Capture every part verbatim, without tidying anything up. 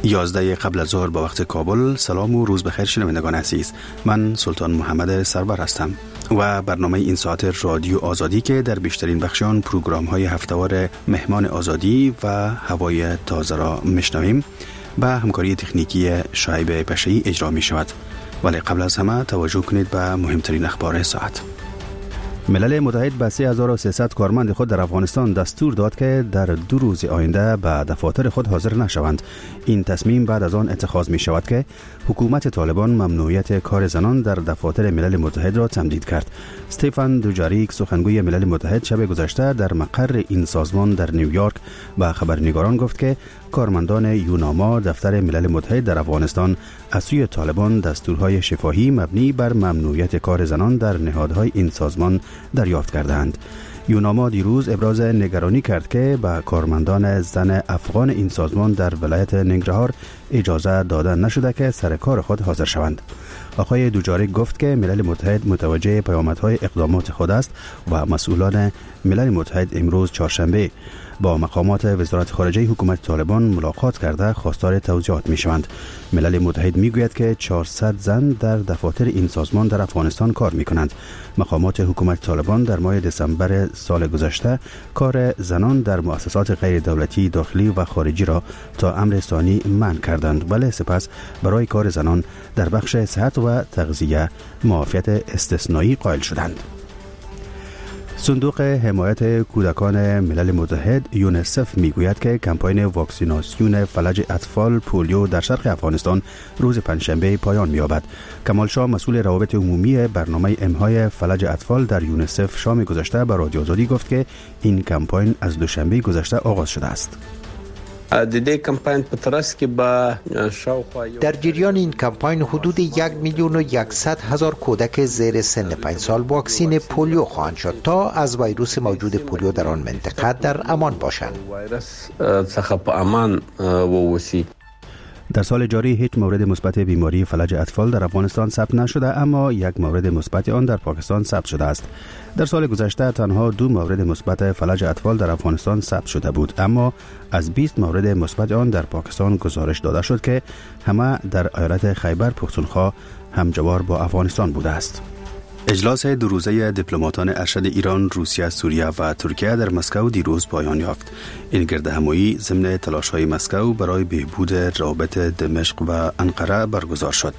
یازده قبل از ظهر به وقت کابل. سلام و روز بخیر شنوندگان عزیز. من سلطان محمد سرور هستم و برنامه این ساعت رادیو آزادی که در بیشترین بخشان پروگرام های هفته‌وار مهمان آزادی و هوای تازه را میشنویم با همکاری تکنیکی شایب پشه‌ای اجرا می شود. ولی قبل از همه توجه کنید به مهمترین اخبار ساعت. ملل متحد به سه هزار و سیصد کارمند خود در افغانستان دستور داد که در دو روز آینده به دفاتر خود حاضر نشوند. این تصمیم بعد از آن اتخاذ می شود که حکومت طالبان ممنوعیت کار زنان در دفاتر ملل متحد را تمدید کرد. استفان دوجاریک سخنگوی ملل متحد شب گذشته در مقر این سازمان در نیویورک به خبرنگاران گفت که کارمندان یوناما دفتر ملل متحد در افغانستان از سوی طالبان دستورهای شفاهی مبنی بر ممنوعیت کار زنان در نهادهای این سازمان دریافت کردند. یوناما دیروز ابراز نگرانی کرد که به کارمندان زن افغان این سازمان در ولایت ننگرهار اجازه داده نشده که سر کار خود حاضر شوند. آقای دوجاریک گفت که ملل متحد متوجه پیامدهای اقدامات خود است و مسئولان ملل متحد امروز چهارشنبه با مقامات وزارت خارجه حکومت طالبان ملاقات کرده خواستار توضیحات می شوند. ملل متحد می گوید که چهارصد زن در دفاتر این سازمان در افغانستان کار می کنند. مقامات حکومت طالبان در ماه دسامبر سال گذشته کار زنان در مؤسسات غیر دولتی داخلی و خارجی را تا امر ثانی منع کردند، ولی سپس برای کار زنان در بخش صحت و تغذیه معافیت استثنایی قائل شدند. صندوق حمایت کودکان ملل متحد یونیسف میگوید که کمپاین واکسیناسیون فلج اطفال پولیو در شرق افغانستان روز پنجشنبه پایان می‌یابد. کمال شاه مسئول روابط عمومی برنامه امهای فلج اطفال در یونیسف شام گذشته به رادیو آزادی گفت که این کمپاین از دوشنبه گذشته آغاز شده است. د دې کمپاین په ترڅ کې به شاوخوا در جریان این کمپاین حدود یک میلیون و یکصد هزار کودک زیر سن پنج سال واکسین پولیو خواهند شد تا از ویروس موجود پولیو در آن منطقه در امان باشند. ویروس څخه په امان ووسی. در سال جاری هیچ مورد مثبت بیماری فلج اطفال در افغانستان ثبت نشده، اما یک مورد مثبت آن در پاکستان ثبت شده است. در سال گذشته تنها دو مورد مثبت فلج اطفال در افغانستان ثبت شده بود، اما از بیست مورد مثبت آن در پاکستان گزارش داده شد که همه در ایالت خیبر پختونخوا همجوار با افغانستان بوده است. اجلاس دو روزه دیپلماتان ارشد ایران، روسیه، سوریه و ترکیه در مسکو دیروز پایان یافت. این گردهمایی ضمن تلاش‌های مسکو برای بهبود روابط دمشق و انقره برگزار شد.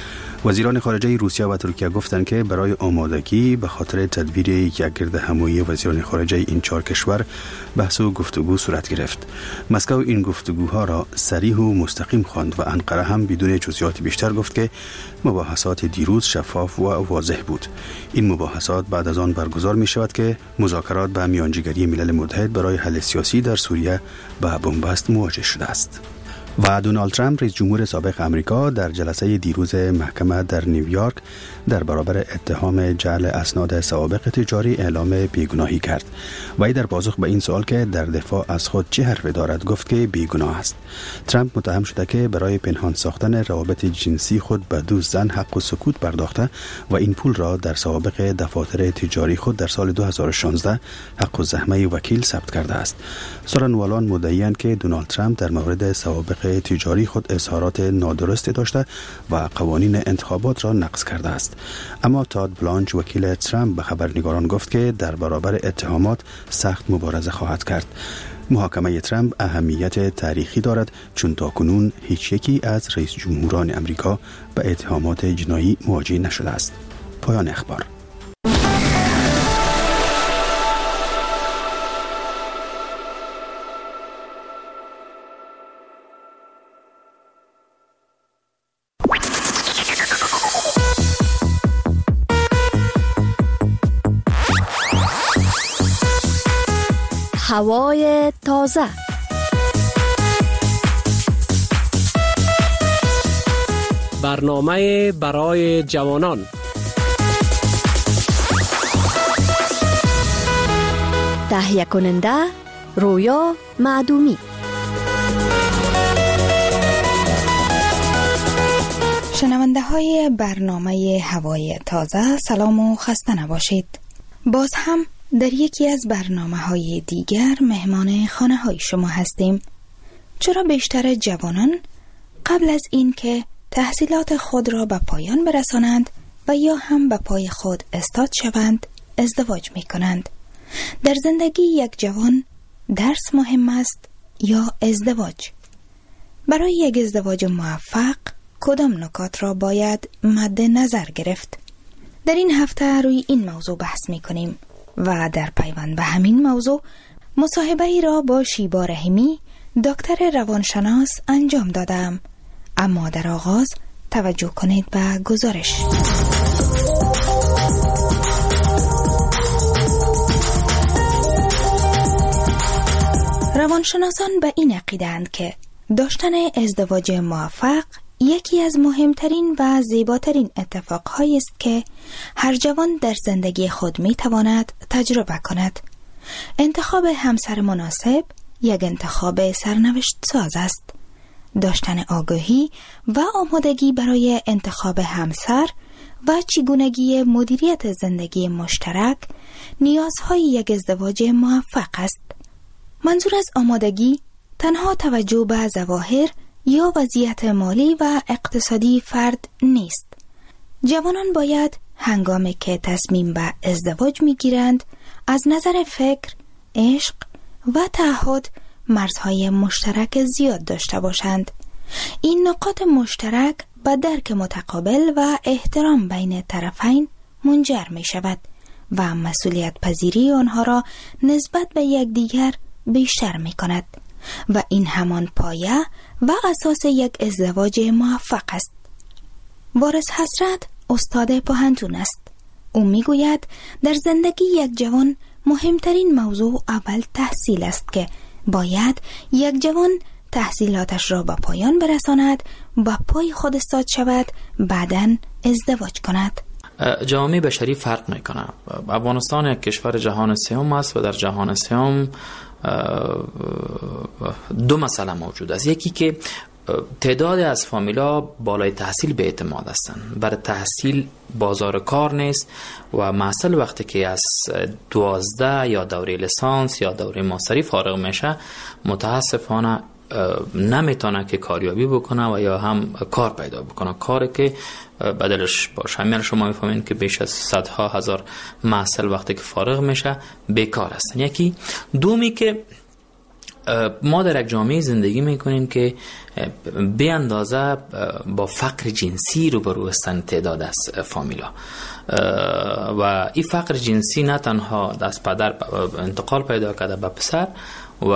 وزیران خارجه روسیه و ترکیه گفتند که برای آمادگی به خاطر تدبیر یک گردهمایی وزیران خارجه این چهار کشور بحث و گفتگو صورت گرفت. مسکو این گفتگوها را صریح و مستقیم خواند و انقره هم بدون جزئیات بیشتر گفت که مباحثات دیروز شفاف و واضح بود. این مباحثات بعد از آن برگزار می شود که مذاکرات به میانجیگری ملل متحد برای حل سیاسی در سوریه به بنبست مواجه شده است. و دونالد ترامپ رئیس جمهور سابق آمریکا در جلسه دیروز محکمه در نیویورک در برابر اتهام جعل اسناد سوابق تجاری اعلام بیگناهی کرد و ای در پاسخ به این سوال که در دفاع از خود چه حرفی دارد گفت که بیگناه است. ترامپ متهم شده که برای پنهان ساختن روابط جنسی خود به دو زن حق و سکوت پرداخته و این پول را در سوابق دفاتر تجاری خود در سال دو هزار و شانزده حق و زحمه وکیل ثبت کرده است. سخنوران مدعی‌اند که دونالد ترامپ در مورد سوابق تجاری خود اظهارات نادرستی داشته و قوانین انتخابات را نقض کرده است. اما تاد بلانچ وکیل ترامپ به خبرنگاران گفت که در برابر اتهامات سخت مبارزه خواهد کرد. محاکمه ترامپ اهمیت تاریخی دارد چون تاکنون هیچ یکی از رئیس جمهوران امریکا به اتهامات جنایی مواجه نشده است. پایان اخبار. هوای تازه. برنامه برای جوانان. تهیه کننده رویا معدومی. شنونده های برنامه هوای تازه، سلام و خسته نباشید. باز هم در یکی از برنامه های دیگر مهمان خانه های شما هستیم. چرا بیشتر جوانان قبل از این که تحصیلات خود را به پایان برسانند و یا هم به پای خود استاد شوند ازدواج می کنند. در زندگی یک جوان درس مهم است یا ازدواج؟ برای یک ازدواج موفق کدام نکات را باید مد نظر گرفت؟ در این هفته روی این موضوع بحث می کنیم و در پیوند به همین موضوع مصاحبه ای را با شیبا رحیمی دکتر روانشناس انجام دادم. اما در آغاز توجه کنید به گزارش. روانشناسان به این عقیده‌اند که داشتن ازدواج موفق یکی از مهمترین و زیباترین اتفاقهایی است که هر جوان در زندگی خود می‌تواند تجربه کند. انتخاب همسر مناسب یک انتخاب سرنوشت ساز است. داشتن آگاهی و آمادگی برای انتخاب همسر و چگونگی مدیریت زندگی مشترک نیازهای یک ازدواج موفق است. منظور از آمادگی تنها توجه به ظواهر یا وضعیت مالی و اقتصادی فرد نیست. جوانان باید هنگامی که تصمیم به ازدواج می‌گیرند از نظر فکر، عشق و تعهد مرزهای مشترک زیاد داشته باشند. این نقاط مشترک به درک متقابل و احترام بین طرفین منجر می شود و مسئولیت پذیری آنها را نسبت به یکدیگر بیشتر می کند و این همان پایه و اساس یک ازدواج موفق است. وارث حسرت استاد پوهنتون است. او می گوید در زندگی یک جوان مهمترین موضوع اول تحصیل است که باید یک جوان تحصیلاتش را به پایان برساند، با پای خود استاد شود، بعداً ازدواج کند. جامعه بشری فرق میکنه. افغانستان یک کشور جهان سوم است و در جهان سوم دو مسئله موجود است. یکی که تعداد از فامیلا بالای تحصیل به اعتماد هستند. برای تحصیل بازار کار نیست و محصل وقتی که از دوازده یا دوره لیسانس یا دوره ماستری فارغ میشه متاسفانه نمیتونه که کاریابی بکنه و یا هم کار پیدا بکنه، کاری که بدلش باشه. همین شما میفهمین که بیش از صدها هزار محصل وقتی که فارغ میشه بیکار هستن. یکی دومی که ما در یک جامعه زندگی میکنیم که به اندازه با فقر جنسی روبرو هستند تعداد از فامیلا و این فقر جنسی نه تنها از پدر انتقال پیدا کرده به پسر و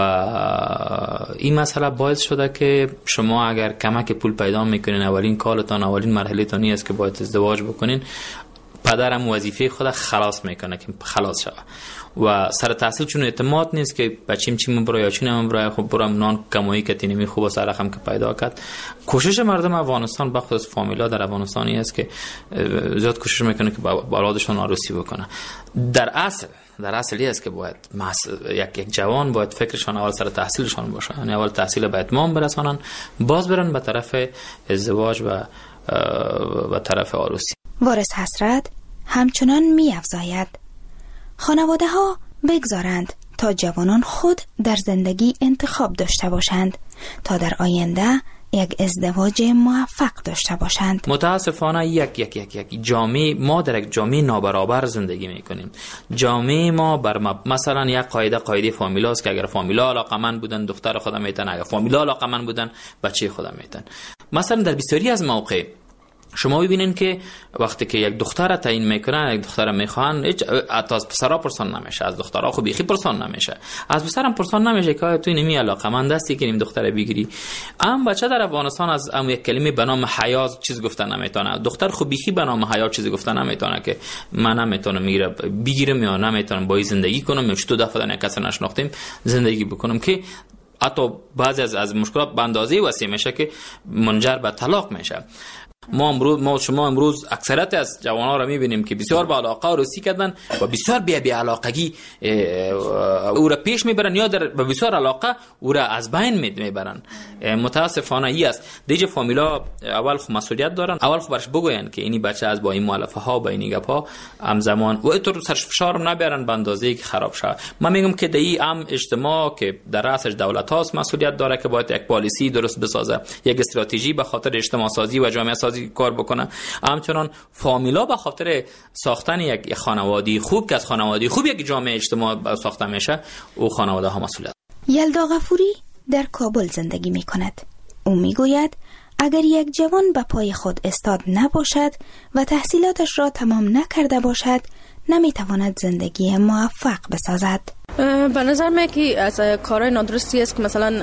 این مسئله باعث شده که شما اگر کمک پول پیدا میکنین اولین کارتان اولین مرحله تانی است که باید ازدواج بکنین، پدرم وظیفه خود خلاص میکنه که خلاص شود و سر تحصیل چون اعتماد نیست که بچیم چیم برای یا چونم برای خب برام نان کمایی که تینمی خوب سر رقم که پیدا کرد. کوشش مردم افغانستان بخصوص فامیلا در افغانستانی است که زیاد کوشش میکنه که با اولادشون عروسی بکنه. در اصل در اصلی است که باید یک یک جوان باید فکرشان اول سر تحصیلشان باشه، یعنی اول تحصیل به اتمام برسانن، باز برن به طرف ازدواج و به طرف عروسی. وارث حسرت همچنان می افزاید خانواده ها بگذارند تا جوانان خود در زندگی انتخاب داشته باشند تا در آینده یک ازدواج موفق داشته باشند. متاسفانه یک یک یک یک جامعه ما در یک جامعه نابرابر زندگی میکنیم. جامعه ما بر مثلا یک قاعده قاعده فامیلاست که اگر فامیلا علاقمند بودن دختر خودم میتن، اگر فامیلا علاقمند بودن بچه خودم میتن. مثلا در بسیاری از مواقع شما ببینین که وقتی که یک دختر را تعیین میکنن، یک دختر میخوان، هیچ از پسرا پرسان نمیشه، از دخترها خو بیخی پرسان نمیشه، از پسرم پرسان نمیشه که تو نمی علاقمند هستی که نیم دختر بگیری. ام بچه در افغانستان از ام یک کلمه به نام حیا چیز گفتن نمیتونه، دختر خو بیخی به نام حیا چیز گفتن نمیتونه که من نمیتونم میره بگیرم یا نمیتونم با زندگی کنم یا چطور دفعه نه کس نشناختیم زندگی بکنم که حتی بعضی از از مشکلات به اندازه وسیع میشه که منجر به طلاق میشه. ما امروز ما شما امروز اکثریت از جوانان را میبینیم که بسیار با علاقه روسی کردن و بسیار بی بی علاقگی او را پیش میبرن یا در بسیار علاقه او را از بین میبرن. متاسفانه ای است. دیگه فامیلا اول خو مسئولیت دارن، اول خو برش بگوین که اینی بچه از با این مؤلفه ها با این گپا همزمان و اینطور سرش فشار نبرن به اندازه‌ای که خراب شه. من میگم که دی ام اجتماع که در رأسش دولت هاست مسئولیت داره که باید یک پالیسی درست بسازه، یک استراتژی به خاطر اجتماع سازی و جامعه سازی کار بکنه. همچنان فامیلا به خاطر ساختن یک خانواده خوب که از خانواده خوب یک جامعه اجتماع ساخته میشه، او خانواده ها مسئولیت. یلدا غفوری در کابل زندگی می کند. او می گوید اگر یک جوان به پای خود استاد نباشد و تحصیلاتش را تمام نکرده باشد، نمی تواند زندگی موفق بسازد. به نظر من که از کارهای نادرستی است که مثلا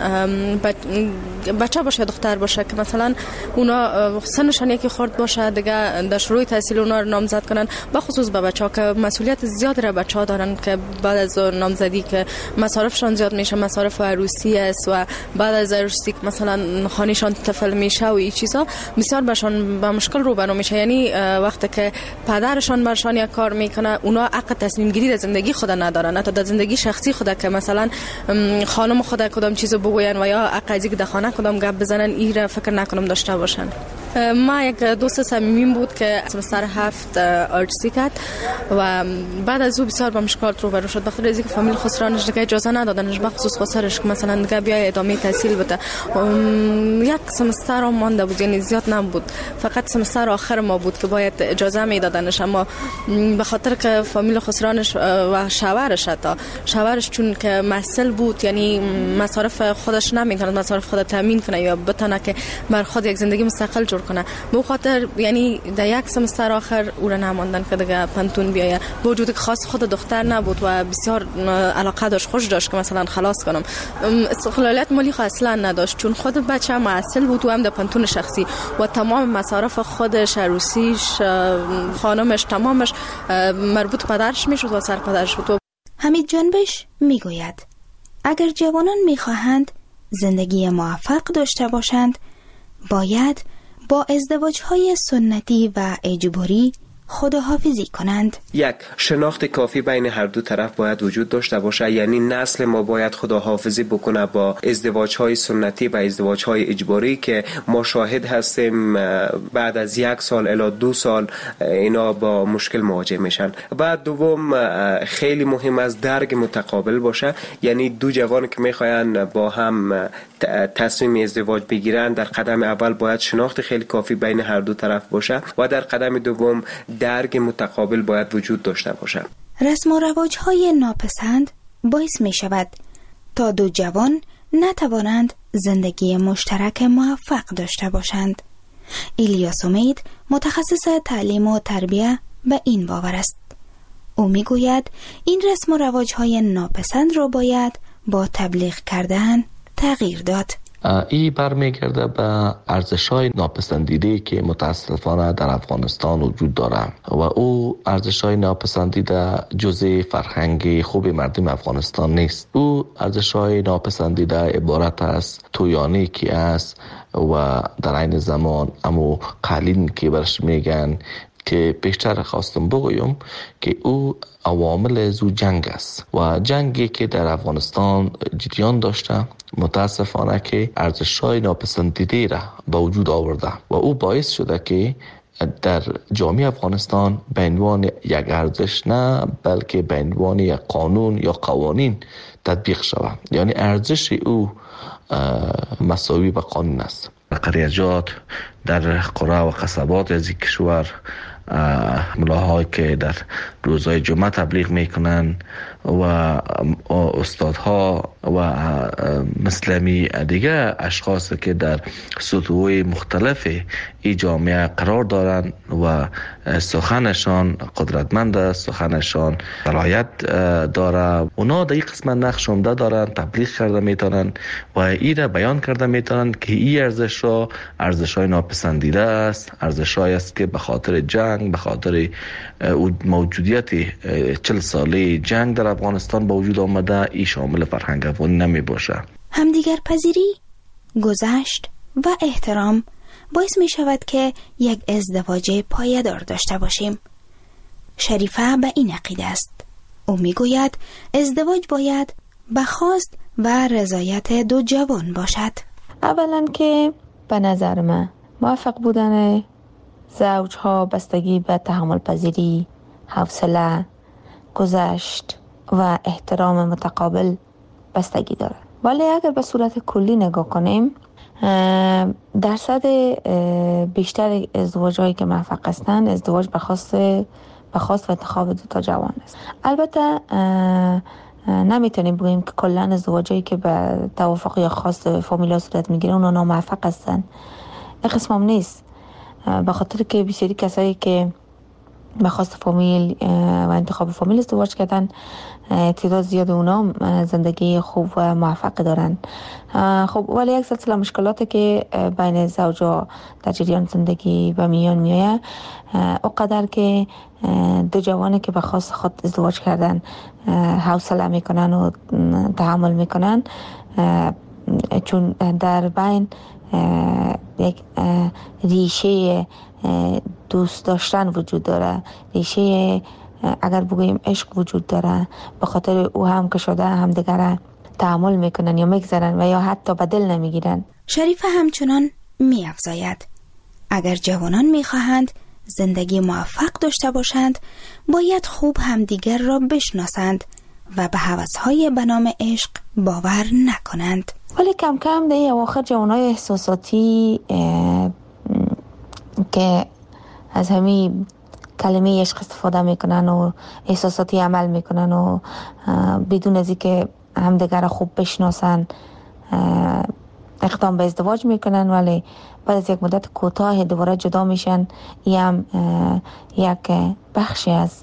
بچه باشه دختر باشه که مثلا اونا سنشان یکی خورد باشه دیگه در شروع تحصیل اونا رو نامزد کنن، به خصوص به بچه ها که مسئولیت زیاد را بچه ها دارن که بعد از نامزدی که مصارفشان زیاد میشه، مصارف عروسی است و بعد از عروسی که مثلا خانهشان طفل میشه و این چیزا بسیار بهشان با مشکل روبرو میشه. یعنی وقتی که پدرشان برشان یک کار میکنه، اونا حق تصمیم گیری در زندگی خود ندارن، حتی در زندگی شخصی خود که مثلا خانم خود کدام چیزو بگوین و یا عقیدی که در خانه کدام گپ بزنن، این را فکر نکنم داشته باشن. ما یک دوست صمیمیم بود که سمستر هفت آرتسی کرد و بعد از او بسیار با مشکلات روبرو شد، بخاطر از اینکه فامیل خسرانش دیگه اجازه ندادنش، به خصوص خسرش که مثلا دیگه بیای ادامه تحصیل بده. یک سمستر هم مانده بود، یعنی زیاد نبود، فقط سمستر آخر ما بود که باید اجازه میدادنش، اما به خاطر که فامیل خسرانش و شوهرش حتی شوهرش چون که مسئول بود، یعنی مصارف خودش نمیتونه مصارف خود تامین کنه یا بتونه که بر خود یک زندگی مستقل جور کنه، به خاطر یعنی در یک سمستر آخر او را نماندن که دیگه پنتون بیایه. با وجود که خاص خود دختر نبود و بسیار علاقه داشت، خوش داشت که مثلا خلاص کنم، استقلالیت مالی خود اصلا نداشت چون خود بچه مسئول بود و هم در پنتون شخصی و تمام مصارف خودش، عروسیش، خانمش، تمامش مربوط پدرش میشد و سر پدرش بود. حمید جنبش میگوید اگر جوانان میخواهند زندگی موفق داشته باشند، باید با ازدواج‌های سنتی و اجباری خداحافظی کنند. یک شناخت کافی بین هر دو طرف باید وجود داشته باشه، یعنی نسل ما باید خداحافظی بکنه با ازدواج‌های سنتی و ازدواج‌های اجباری که ما شاهد هستیم بعد از یک سال الی دو سال اینا با مشکل مواجه میشن. بعد دوم خیلی مهم است درک متقابل باشه، یعنی دو جوان که میخواین با هم تصمیم ازدواج بگیرن، در قدم اول باید شناخت خیلی کافی بین هر دو طرف باشه و در قدم دوم درک متقابل باید وجود داشته باشد. رسم و رواج‌های ناپسند باعث می شود تا دو جوان نتوانند زندگی مشترک موفق داشته باشند. الیاس امید متخصص تعلیم و تربیه به این باور است. او می گوید این رسم و رواج‌های ناپسند را باید با تبلیغ کردن تغییر داد. ای برمیگرده به ارزش‌های ناپسندیده که متاسفانه در افغانستان وجود داره و او ارزش‌های ناپسندیده جزء فرهنگ خوب مردم افغانستان نیست. او ارزش‌های ناپسندیده عبارت است تویانی که است و در عین زمان امو قالین که برش میگن که بیشتر خواستم بگویم که او عوامل زو جنگ است و جنگی که در افغانستان جریان داشته متاسفانه که ارزش‌های ناپسندیده را به وجود آورده و او باعث شده که در جامعه افغانستان به عنوان یک ارزش نه بلکه به عنوان یک قانون یا قوانین تطبیق شود، یعنی ارزش او مساوی به قانون است. قریجات در قرى و قصبات از کشور ملاهایی که در روزهای جمعه تبلیغ میکنن و استادها و مسلمی دیگه اشخاص که در سطوح مختلف ای جامعه قرار دارن و سخنشان قدرتمند است، سخنشان صلاحیت داره، اونا در این قسمت نقش عمده دارن، تبلیغ کرده میتونن و ای را بیان کرده میتونن که ای ارزش را ارزش‌های ناپسندیده است، ارزش‌هایی است که به خاطر جنگ، به خاطر موجودیت چل ساله جنگ در افغانستان با وجود آمده، ای شامل فرهنگ افغانی نمی باشه. همدیگر پذیری، گذشت و احترام باعث می شود که یک ازدواج پایدار داشته باشیم. شریفه به این عقیده است. او می گوید ازدواج باید به خواست و رضایت دو جوان باشد. اولا که به نظر من موفق بودن زوجها بستگی به تحمل پذیری، حوصله، گذشت و احترام متقابل بستگی داره. ولی اگر به صورت کلی نگاه کنیم، درصد بیشتر ازدواج‌هایی که موفق هستند ازدواج به خواست به خواست و انتخاب دو تا جوان است. البته نمیتونیم بگیم که کلا ازدواجایی که به توافق یا خواست فامیلا صورت میگیره اونا ناموفق هستن. این قسم هم نیست، به خاطر که بسیاری کسایی که به خواست فامیل و انتخاب فامیل ازدواج کردن تعداد زیاد اونا زندگی خوب و موفق دارن. خب ولی یک سلسله مشکلاتی که بین زوجا در جریان زندگی به میان میایه، اونقدر که دو جوانی که به خواست خود ازدواج کردن حوصله میکنن و تحمل میکنن، چون در بین یک ریشه دوست داشتن وجود داره، ریشه اگر بگوییم عشق وجود داره، به خاطر او هم که شده هم دیگر تحمل میکنن یا میگذارن و یا حتی به دل نمیگیرن. شریفه همچنان میافزاید اگر جوانان میخواهند زندگی موفق داشته باشند باید خوب همدیگر را بشناسند و به هوس‌های به نام عشق باور نکنند. ولی کم کم در اواخر جوانای احساساتی که از همین کلمه عشق استفاده میکنن و احساساتی عمل میکنن و بدون از اینکه همدیگر خوب بشناسن اقدام به ازدواج میکنن، ولی بعد از یک مدت کوتاه دوباره جدا میشن. این هم یک بخشی از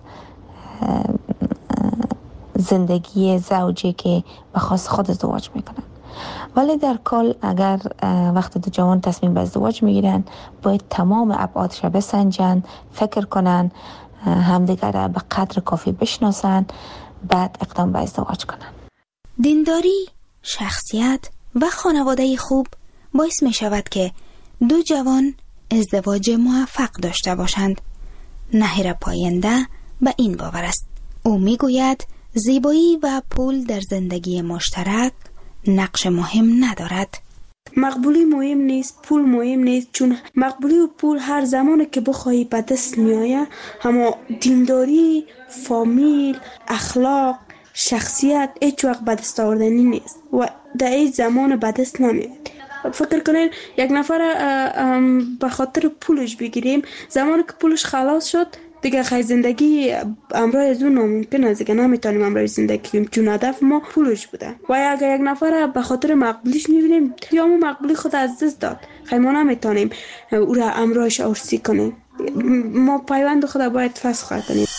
زندگی زوجی که به خواست خود ازدواج میکنن. ولی در کل اگر وقت دو جوان تصمیم به ازدواج میگیرن باید تمام ابعادش را بسنجن، فکر کنن، همدیگر را به قدر کافی بشناسن، بعد اقدام به ازدواج کنن. دینداری، شخصیت و خانواده خوب باعث می شود که دو جوان ازدواج موفق داشته باشند. نهیر پاینده به این باور است. او می گوید زیبایی و پول در زندگی مشترک نقش مهم ندارد. مقبولی مهم نیست، پول مهم نیست، چون مقبولی و پول هر زمانی که بخواهی به دست می آید، اما دینداری، فامیل، اخلاق، شخصیت هیچ وقت به دست آوردنی نیست و در این زمان به دست نمیاد. فکر کنین یک نفر به خاطر پولش بگیریم، زمانی که پولش خلاص شد دیگه خیلی زندگی امرای از اون ناممکن است، دیگه نمیتونیم امرای زندگی کنیم چون هدف ما پولش بوده. و اگر یک نفر به خاطر مقبولیش میبینیم یا ما مقبولی خود از دست داد، خیلی ما نمیتونیم او را امرایش ارسی کنیم. ما پیوند خود باید فسخ کنیم.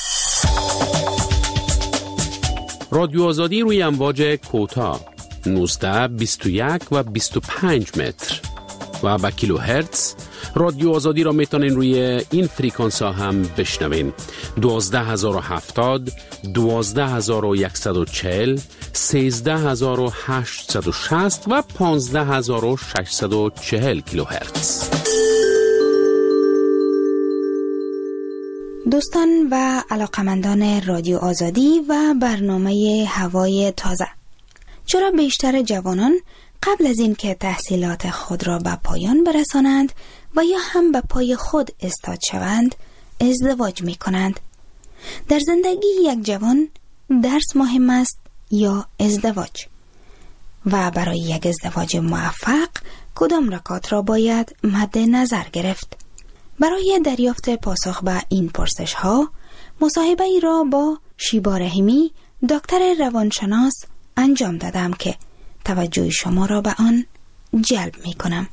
رادیو آزادی روی امواج کوتاه نوزده، بیست و یک و بیست و پنج متر و با کیلو هرتز. رادیو آزادی را میتونین روی این فریکانس ها هم بشنوین: دوازده هزار و هفتاد، دوازده هزار و صد و چهل، سیزده هزار و هشتصد و شصت و پانزده هزار و ششصد و چهل کیلو هرتز. دوستان و علاقمندان رادیو آزادی و برنامه هوای تازه، چرا بیشتر جوانان قبل از این که تحصیلات خود را به پایان برسانند و یا هم به پای خود استاد شوند ازدواج می کنند؟ در زندگی یک جوان درس مهم است یا ازدواج؟ و برای یک ازدواج موفق کدام نکات را باید مد نظر گرفت؟ برای دریافت پاسخ به این پرسش ها مصاحبه ای را با شیبا رحیمی، دکتر روانشناس انجام دادم که توجه شما را به آن جلب می کنم.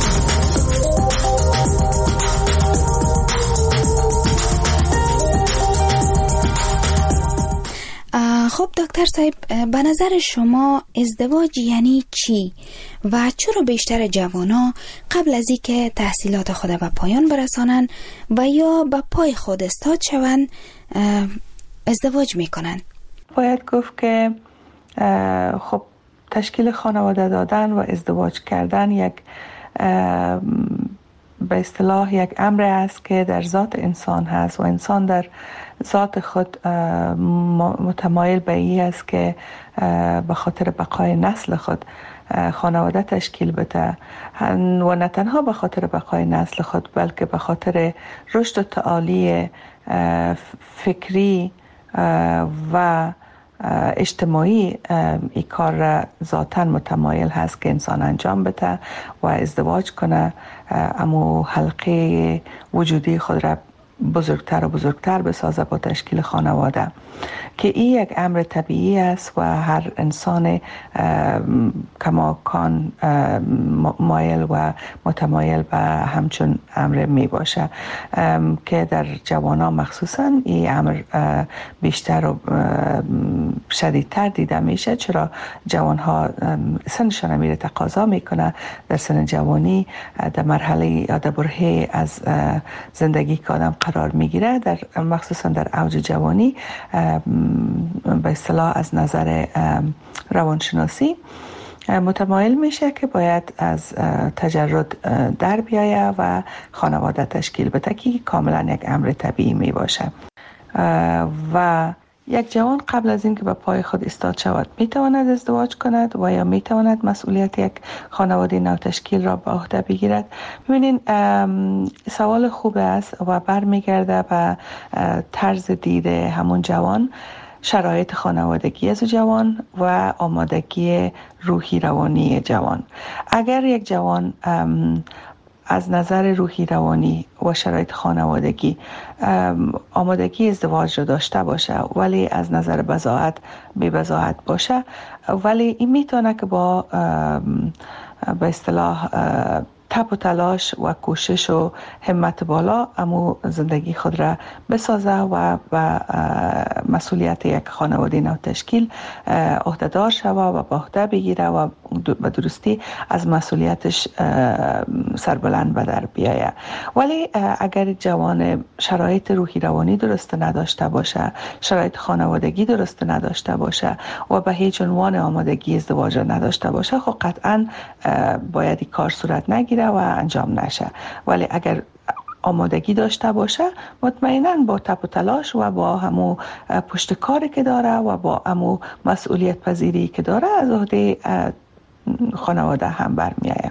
خب دکتر صاحب، به نظر شما ازدواج یعنی چی و چرا بیشتر جوانا قبل از این که تحصیلات خود به پایان برسانن و یا به پای خود استاد شوند ازدواج میکنن؟ باید گفت که خب تشکیل خانواده دادن و ازدواج کردن یک به اصطلاح یک امر است که در ذات انسان هست و انسان در ذات خود متمایل به این است که به خاطر بقای نسل خود خانواده تشکیل بده و نه تنها به خاطر بقای نسل خود بلکه به خاطر رشد و تعالی فکری و اجتماعی این کار را ذاتاً متمایل هست که انسان انجام بده و ازدواج کنه، اما حلقه وجودی خود را بزرگتر و بزرگتر بسازه با تشکیل خانواده که این یک امر طبیعی است و هر انسان کماکان مایل و متمایل به همچون امر می باشه که در جوانان مخصوصا این امر بیشتر و شدیدتر دیده میشه، چرا جوان ها سنشان میره تقاضا میکنه در سن جوانی در مرحله یا در برهه از زندگی که آدم قرار میگیره، در مخصوصا در اوج جوانی به اصطلاح از نظر روانشناسی متمایل میشه که باید از تجرد در بیایه و خانواده تشکیل بده که کاملا یک امر طبیعی می باشه و یک جوان قبل از اینکه به پای خود ایستاد شود میتواند ازدواج کند و یا میتواند مسئولیت یک خانواده نو تشکیل را به عهده بگیرد. ببینین سوال خوب است و برمیگرده به طرز دید همون جوان، شرایط خانوادگی از جوان و آمادگی روحی روانی جوان. اگر یک جوان از نظر روحی روانی و شرایط خانوادگی آمادگی ازدواج را داشته باشه ولی از نظر بضاعت بی بضاعت باشه، ولی این میتونه که با به اصطلاح تپ و تلاش و کوشش و همت بالا امو زندگی خود را بسازه و و مسئولیت یک خانواده نو تشکیل عهده‌دار شوه و با عهده بگیره و به درستی از مسئولیتش سربلند به در بیایه. ولی اگر جوان شرایط روحی روانی درست نداشته باشه، شرایط خانوادگی درست نداشته باشه و به هیچ عنوان آمادگی ازدواج نداشته باشه، خب قطعاً باید این کار صورت نگیره و انجام نشه. ولی اگر آمادگی داشته باشه، مطمئناً با تپ و تلاش و با همو پشت کاری که داره و با همو مسئولیت پذیری که داره از عهده خانواده هم برمیآید.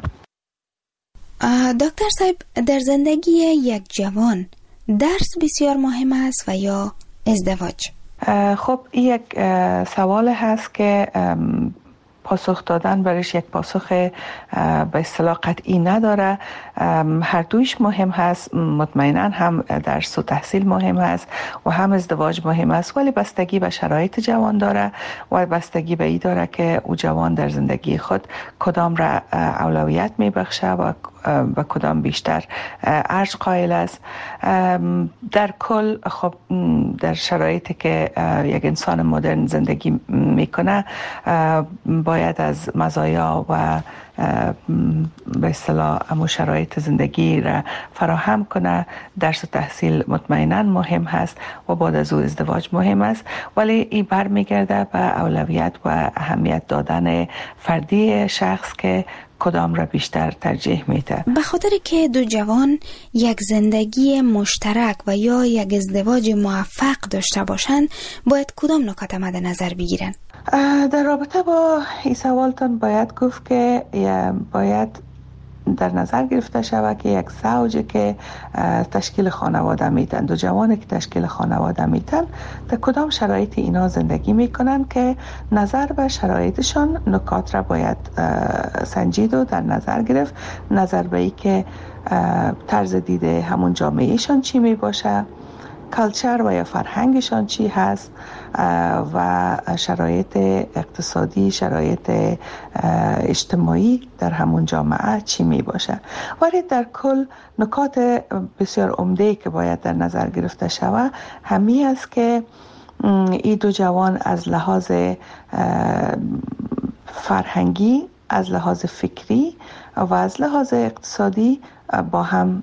دکتر صاحب، در زندگی یک جوان درس بسیار مهم است و یا ازدواج؟ خب این یک سوال هست که پاسخ دادن برش یک پاسخ به اصطلاح قطعی نداره. هر دویش مهم هست، مطمئنا هم درس و تحصیل مهم هست و هم ازدواج مهم است، ولی بستگی به شرایط جوان داره و بستگی به این داره که او جوان در زندگی خود کدام را اولویت میبخشه و و کدام بیشتر ارج قائل است. در کل خب در شرایطی که یک انسان مدرن زندگی میکنه باید از مزایا و به اصطلاح امو شرایط زندگی را فراهم کنه. درس و تحصیل مطمئنا مهم هست و بعد از او ازدواج مهم است، ولی این برمیگرده به اولویت و اهمیت دادن فردی شخص که کدام را بیشتر ترجیح میده. به خاطر که دو جوان یک زندگی مشترک و یا یک ازدواج موفق داشته باشند، باید کدام نکات مد نظر بگیرن؟ در رابطه با این سوالتان باید گفت که باید در نظر گرفته شود که یک زوجی که تشکیل خانواده میتن، دو جوانی که تشکیل خانواده میتن، در کدام شرایط اینا زندگی میکنن که نظر به شرایطشان نکات را باید سنجید و در نظر گرفت. نظر به ای که طرز دیده همون جامعهشان چی می باشه، کلچر و یا فرهنگشان چی هست و شرایط اقتصادی، شرایط اجتماعی در همون جامعه چی می باشه. ولی در کل نکات بسیار عمده که باید در نظر گرفته شود همی است که این دو جوان از لحاظ فرهنگی، از لحاظ فکری و از لحاظ اقتصادی با هم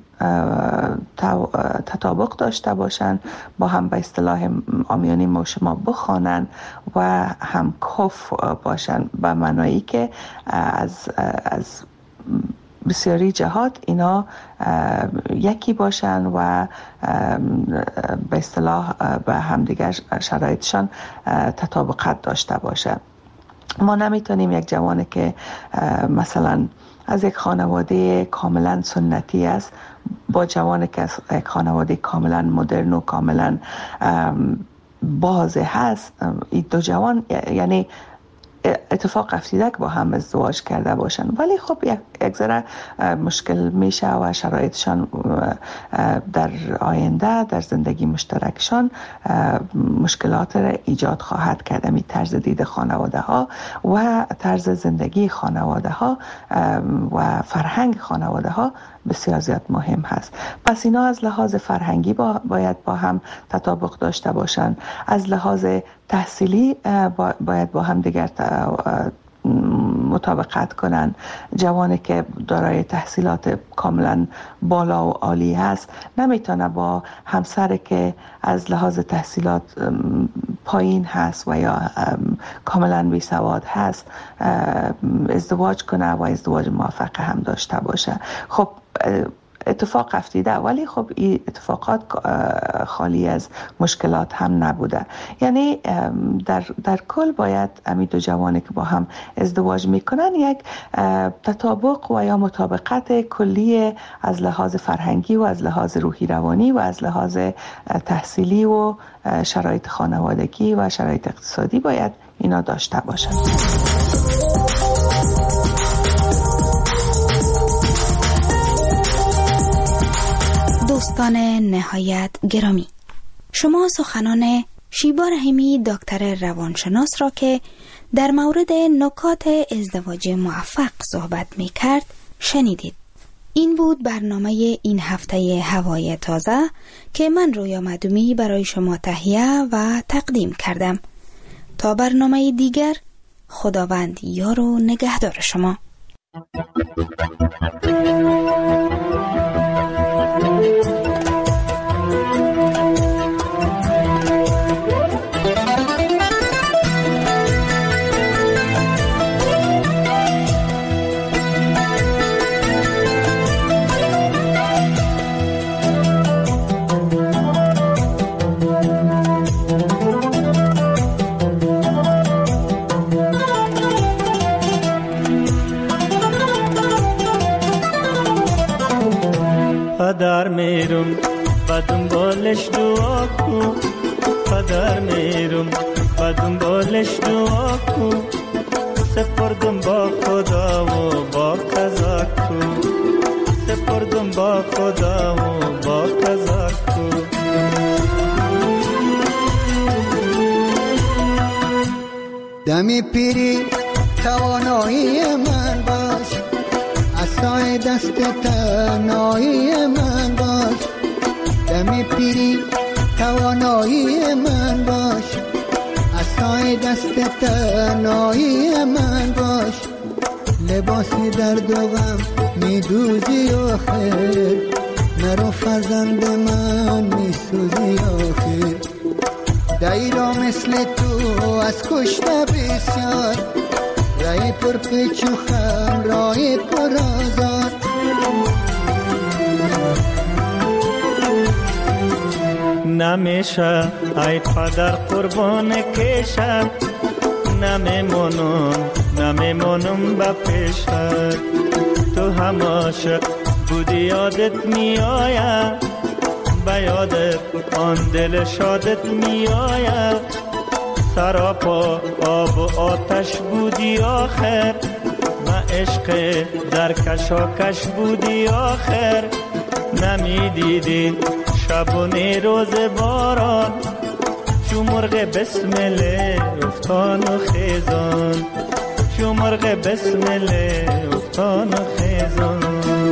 تطابق داشته باشند، با هم به اصطلاح عامیانه ما شما بخوانند و هم کف باشند، به معنایی که از از بسیاری جهات اینا یکی باشن و به اصطلاح به همدیگر شرایطشان تطابقت داشته باشه. ما نمیتونیم یک جوانی که مثلا از یک خانواده کاملا سنتی است با جوانی که از یک خانواده کاملا مدرن و کاملا باز هست، این دو جوان یعنی اتفاق افتیده که با هم ازدواج کرده باشن، ولی خب یک ذره مشکل میشه و شرایطشان در آینده در زندگی مشترکشان مشکلات را ایجاد خواهد کرد. می طرز دید خانواده ها و طرز زندگی خانواده ها و فرهنگ خانواده ها بسیار زیاد مهم هست. پس اینا از لحاظ فرهنگی با باید با هم تطابق داشته باشن، از لحاظ تحصیلی باید با هم دیگر مطابقت کنن. جوانی که دارای تحصیلات کاملا بالا و عالی هست نمیتونه با همسری که از لحاظ تحصیلات پایین هست و یا کاملا بی سواد هست ازدواج کنه و ازدواج موفق هم داشته باشه. خب اتفاق افتیده، ولی خب این اتفاقات خالی از مشکلات هم نبوده. یعنی در, در کل باید امی دو جوانی که با هم ازدواج میکنن یک تطابق و یا مطابقت کلی از لحاظ فرهنگی و از لحاظ روحی روانی و از لحاظ تحصیلی و شرایط خانوادگی و شرایط اقتصادی باید اینا داشته باشن. دوستان نهایت گرامی، شما سخنان شیبا رحیمی دکتر روانشناس را که در مورد نکات ازدواج موفق صحبت می کرد شنیدید. این بود برنامه این هفته هوای تازه که من رویا مدومی برای شما تهیه و تقدیم کردم. تا برنامه دیگر، خداوند یار و نگهدار شما. پدر میرم بدون بالش دعا کن، پدر میرم بدون بالش دعا کن، سپردم با خدا و با قضا کن، سپردم با خدا و با قضا کن. دمی پیری توانایی من باش، عصای دست تنهایی من باش. دمی پیری توانایی من باش، عصای دست تنهایی من باش. لباسی درد و غم میدوزی آخر، مرا فرزند من میسوزی آخر. دایرا مثل تو از کشته بسیار، رای پر پیچ و خم رای پر آزار. نمیشه ای پدر قربان کشم، نمیمونم نمیمونم با پیشت. تو هم عاشق بودی یادت میآید، به یادت آن دل شادت میآید. سراپا آب و آتش بودی آخر، ما عشق در کشاکش بودی آخر. نمیدیدی شبونه روز باران، چو مرغ بسمله افتان و خیزان، چو مرغ بسمله افتان و خیزان.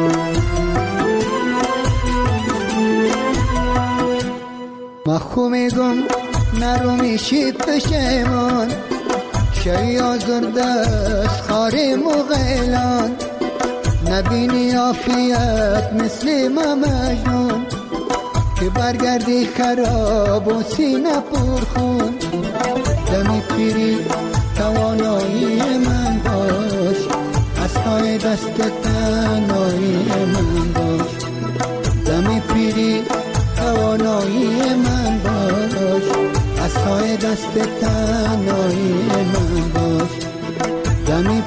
ما خو میگم نرو میشی پشیمان، شی آزرده از خاری مغیلان. نبینی عافیت مثل ما مجنون، که برگردی خراب و سینه پرخون. دمی پیری توانایی من باش، از پای دست تنها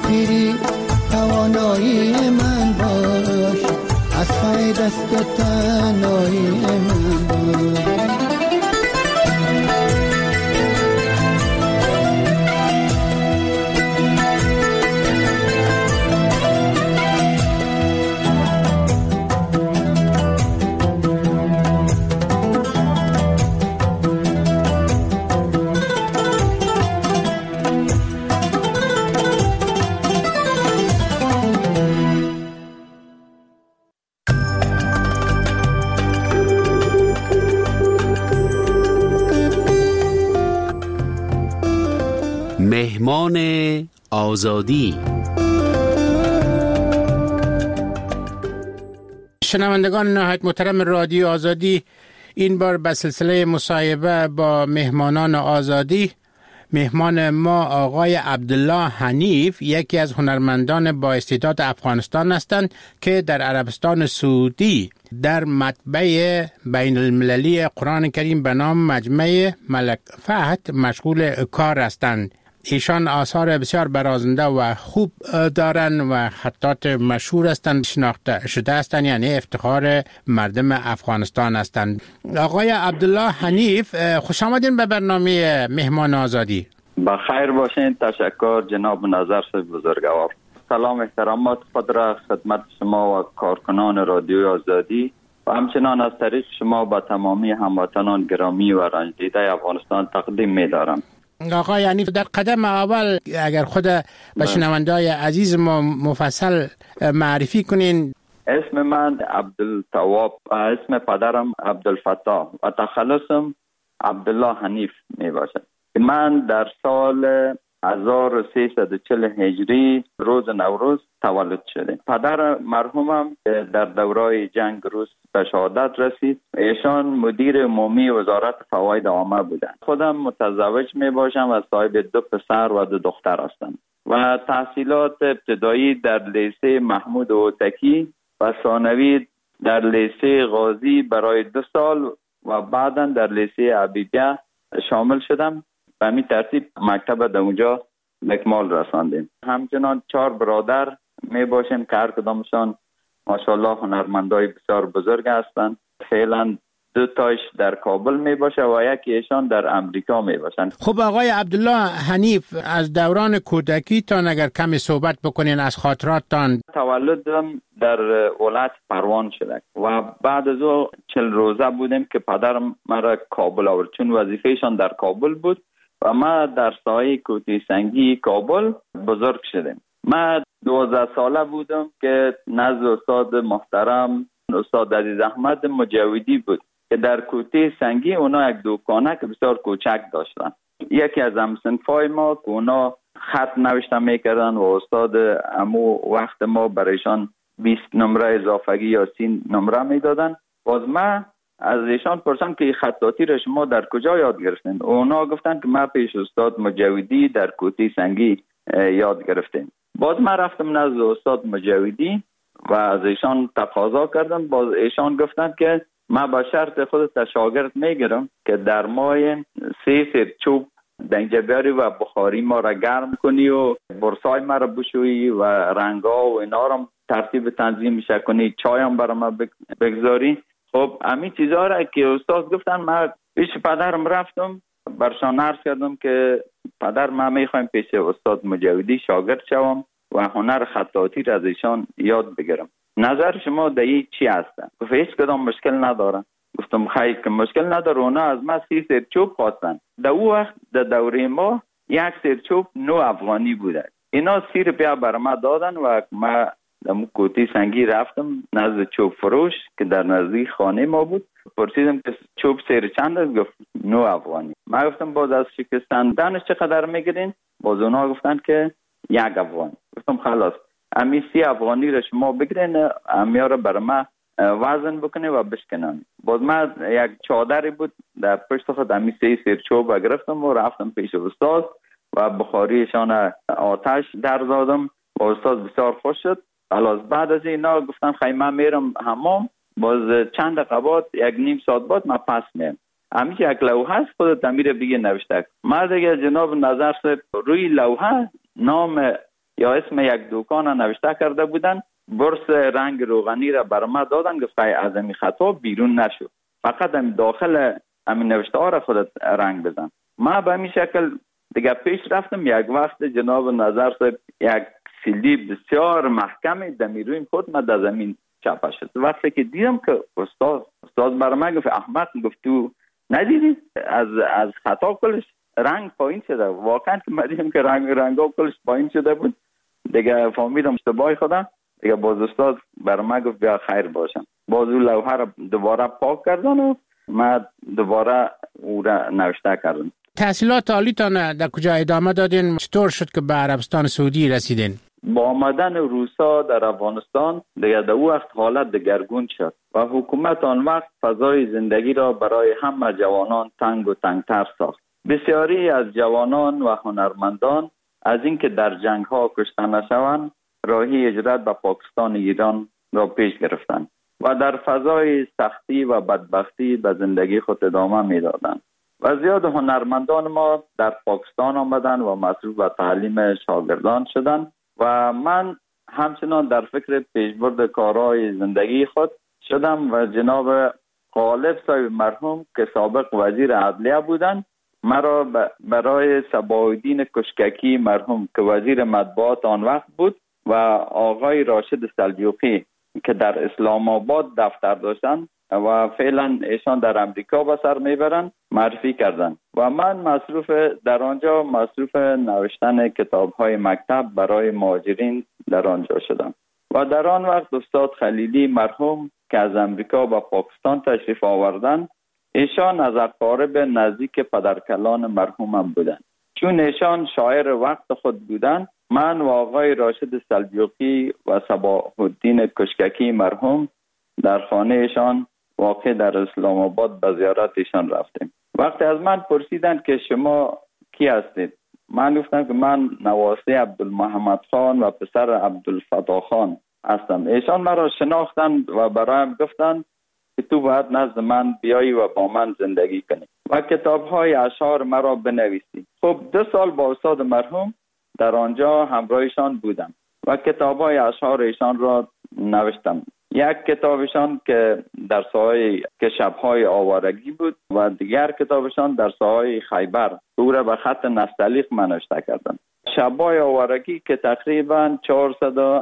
تقدیری توانایی من باش، از پای دست تنهایی من باش. مهمان آزادی. شنوندگان نهایت محترم رادیو آزادی، این بار به سلسله مصاحبه با مهمانان آزادی، مهمان ما آقای عبدالله حنیف، یکی از هنرمندان با استعداد افغانستان هستند که در عربستان سعودی در مطبع بین المللی قرآن کریم به نام مجمع ملک فهد مشغول کار هستند. ایشان آثار بسیار برازنده و خوب دارند و خطات مشهور هستند، شناخته شده هستند، یعنی افتخار مردم افغانستان هستند. آقای عبدالله حنیف، خوش آمدین به برنامه مهمان آزادی. بخیر باشین. تشکر جناب نظر صاحب بزرگوار. سلام احترامات خود را خدمت شما و کارکنان رادیو آزادی و همچنان از طریق شما با تمامی هموطنان گرامی و رنج دیده افغانستان تقدیم می دارم. آقا یعنی در قدم اول اگر خود به شنونده‌های عزیز ما مفصل معرفی کنین. اسم من عبدالتواب و اسم پدرم عبدالفتاح و تخلصم عبدالله حنیف می باشد. من در سال هزار و سیصد و چهل هجری روز نوروز تولد شده. پدر مرحومم در دورای جنگ روس به شهادت رسید. ایشان مدیر عمومی وزارت فواید عامه بودند. خودم متزوج می باشم و صاحب دو پسر و دو دختر هستم و تحصیلات ابتدایی در لیسه محمود هوتکی و ثانوی در لیسه غازی برای دو سال و بعدا در لیسه حبیبیه شامل شدم. به همین ترتیب مکتب در اونجا اکمال رساندیم. همچنان چهار برادر می باشیم که هر کدامشان ماشاءالله هنرمندای بسیار بزرگ هستند. فعلا دو تایش در کابل می باشه و یکی ایشان در امریکا می باشند. خب آقای عبدالله حنیف، از دوران کودکی تا اگر کمی صحبت بکنین از خاطراتتان. تولدم در ولایت پروان شده و بعد از او چل روزه بودیم که پدرم مرا کابل آورد، چون وظیفهشان در کابل بود و ما در سایه کوتی سنگی کابل بزرگ شدیم. ما دوازده ساله بودم که نزد استاد محترم استاد عزیز احمد مجاودی بود که در کوتی سنگی اونا یک دکانه که بسیار کوچک داشتن. یکی از همسنفای ما که اونا خط نوشته میکردن و استاد امو وقت ما برایشان بیست نمره اضافگی یا سی نمره میدادن. باز ما از ایشان پرسیدم که خطاطی را شما در کجا یاد گرفتین؟ اونا گفتن که ما پیش استاد مجاودی در کوتی سنگی یاد گرفتیم. باز ما رفتم نزد استاد مجاودی و از ایشان تقاضا کردم. باز ایشان گفتن که ما با شرط خودت شاگرد میگیرم که در ماه سه سر چوب دنجه بیاری و بخاری ما را گرم کنی و برسای ما را بشویی و رنگا و اینا را ترتیب تنظیم میشه کنی، چای هم برای ما بگذاری. خب همین چیزها را که استاد گفتن، ما پیش پدرم رفتم برشان عرض کردم که پدر ما میخوایم پیش استاد مجاودی شاگرد شوم و هنر خطاطی را از ایشان یاد بگیرم. نظر شما در این چی هستن؟ گفت هیچ کدام مشکل ندارن. گفتم خیلی که مشکل نداره. اونا از ما سی سرچوب خواستن. در او وقت در دوره ما یک سرچوب نو افغانی بوده. اینا سی روپیه بر ما دادن و ما در کوتی سنگی رفتم نزد چوب فروش که در نزدیک خانه ما بود. پرسیدم که چوب سر چند است؟ گفت نو افغانی. ما گفتم باز از شکستندنش چقدر میگیرین؟ باز اونا گفتن که یک افغانی. گفتم خلاص امی سی افغانی را شما بگیرین، امی را بر ما وزن بکنه و بشکنن. باز ما یک چادری بود در پشت خود امی سی سرچوب گرفتم و رفتم پیش استاد و بخاریشان آتش در زدم و استاد بسیار خوش شد. خلاص بعد از اینا گفتم خیلی میرم حمام. باز چند دقیقه یک نیم ساعت بعد ما پس میام. همیشه یک لوحه است خودت امیر بگی نوشته. ما دیگه جناب نظر صاحب روی لوحه نام یا اسم یک دکان نوشته کرده بودن، برس رنگ روغنی را بر ما دادن، گفت از این خطا بیرون نشو، فقط هم داخل همین نوشته ها را خودت رنگ بزن. ما به همین شکل دیگه پیش رفتم. یک وقت جناب نظر صاحب یک سیلی بسیار محکم دمیروی خود ما در زمین چپه شد. وقتی که دیدم که استاد استاد بر من گفت احمد، گفت تو ندیدی از از خطا کلش رنگ پایین شده. واقعا که ما دیدم که رنگ رنگا کلش پایین شده بود. دیگه فهمیدم اشتباه خودم. دیگه باز استاد بر من گفت بیا خیر باشم. باز اون لوحه را دوباره پاک کردن و ما دوباره او را نوشته کردم. تحصیلات عالیتان در کجا ادامه دادین؟ چطور شد که به عربستان سعودی رسیدین؟ با آمدن روسا در افغانستان دیگه در او وقت حالت دگرگون شد و حکومت آن وقت فضای زندگی را برای همه جوانان تنگ و تنگتر ساخت. بسیاری از جوانان و هنرمندان از اینکه در جنگ ها کشته نشوند راهی هجرت به پاکستان ایران را پیش گرفتند و در فضای سختی و بدبختی به زندگی خود ادامه میدادند. و زیاد هنرمندان ما در پاکستان آمدند و مصروف به تعلیم شاگردان شدند و من همچنان در فکر پیشبرد کارهای زندگی خود شدم و جناب غالب صاحب مرحوم که سابق وزیر عدلیه بودند مرا برای صباح‌الدین کشککی مرحوم که وزیر مطبوعات آن وقت بود و آقای راشد سلجوقی که در اسلام آباد دفتر داشتند و فعلا ایشان در امریکا به سر میبرند معرفی کردند و من مصروف در آنجا مصروف نوشتن کتاب‌های مکتب برای مهاجرین در آنجا شدم و در آن وقت استاد خلیلی مرحوم که از امریکا به پاکستان تشریف آوردند ایشان از اقارب نزدیک پدرکلان مرحومم بودند. چون ایشان شاعر وقت خود بودند من و آقای راشد سلجوقی و صباح الدین کشککی مرحوم در خانه ایشان واقع در اسلام آباد به زیارت ایشان رفتیم. وقتی از من پرسیدند که شما کی هستید؟ من گفتم که من نواسه عبدالمحمد خان و پسر عبدالفتاح خان هستم. ایشان مرا شناختند و برایم گفتند که تو باید نزد من بیایی و با من زندگی کنی و کتاب‌های اشعار مرا بنویسی. خب دو سال با استاد مرحوم در آنجا همراهشان بودم و کتاب‌های اشعار ایشان را نوشتم. یک کتابشان که در ساحه که شب‌های آوارگی بود و دیگر کتابشان در ساحه خیبر او را به خط نستعلیق نوشته کردم. شب‌های آوارگی که تقریباً چهارصد و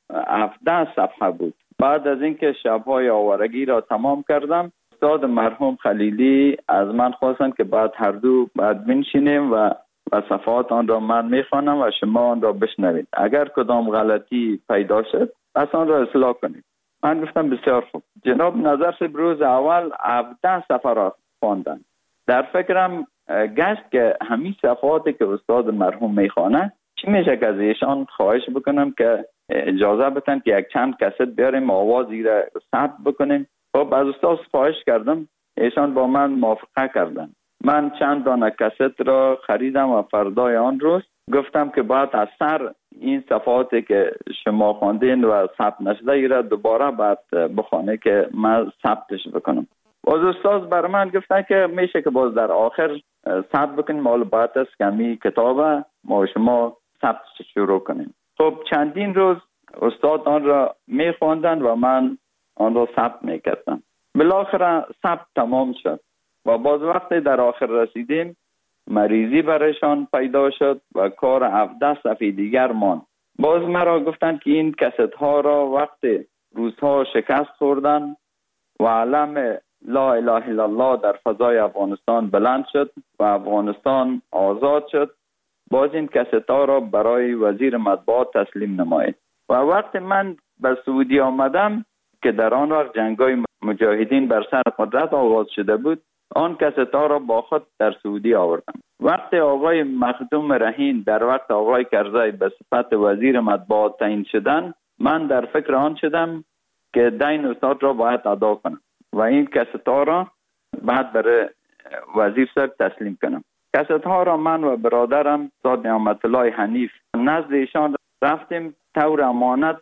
هفده صفحه بود. بعد از اینکه شب‌های آوارگی را تمام کردم استاد مرحوم خلیلی از من خواستند که بعد هر دو بعد بنشینیم و و صفحات آن را من میخوانم و شما آن را بشنوید. اگر کدام غلطی پیدا شد پس آن را اصلاح کنید. من گفتم بسیار خوب. جناب نظر صاحب روز اول هفده صفحه را خواندند. در فکرم گشت که همین صفحاتی که استاد مرحوم میخوانه چی میشه که از ایشان خواهش بکنم که اجازه بدن که یک چند کست بیاریم آوازی را ثبت بکنیم. خب از استاد خواهش کردم، ایشان با من موافقه کردن. من چند دانه کست را خریدم و فردای آن روز گفتم که باید از سر این صفحاتی که شما خواندین و ثبت نشده ای را دوباره باید بخونه که من ثبتش بکنم. باز استاد بر من گفتن که میشه که باز در آخر ثبت بکنیم، حالا باید است که می کتاب ما شما ثبتش شروع کنیم. خب چندین روز استاد آن را میخواندن و من آن را ثبت میکردم. بالاخره ثبت تمام شد و باز وقتی در آخر رسیدیم مریضی برایشان پیدا شد و کار هفده صفحه دیگر ماند. باز مرا گفتند که این کست ها را وقتی روزها شکست خوردن و علم لا اله الا الله در فضای افغانستان بلند شد و افغانستان آزاد شد، باز این کست ها را برای وزیر مطبوعات تسلیم نمایید. و وقتی من به سعودی آمدم که در آن وقت جنگای مجاهدین بر سر قدرت آغاز شده بود، آن کست ها را با خود در سعودی آوردم. وقتی آقای مخدوم رهین در وقت آقای کرزی به صفت وزیر مطبوعات تعیین شدن، من در فکر آن شدم که دین استاد را باید ادا کنم و این کست ها را بعد برای وزیر صاحب تسلیم کنم. کست ها را من و برادرم استاد نعمت الله حنیف نزد ایشان رفتیم، طور امانت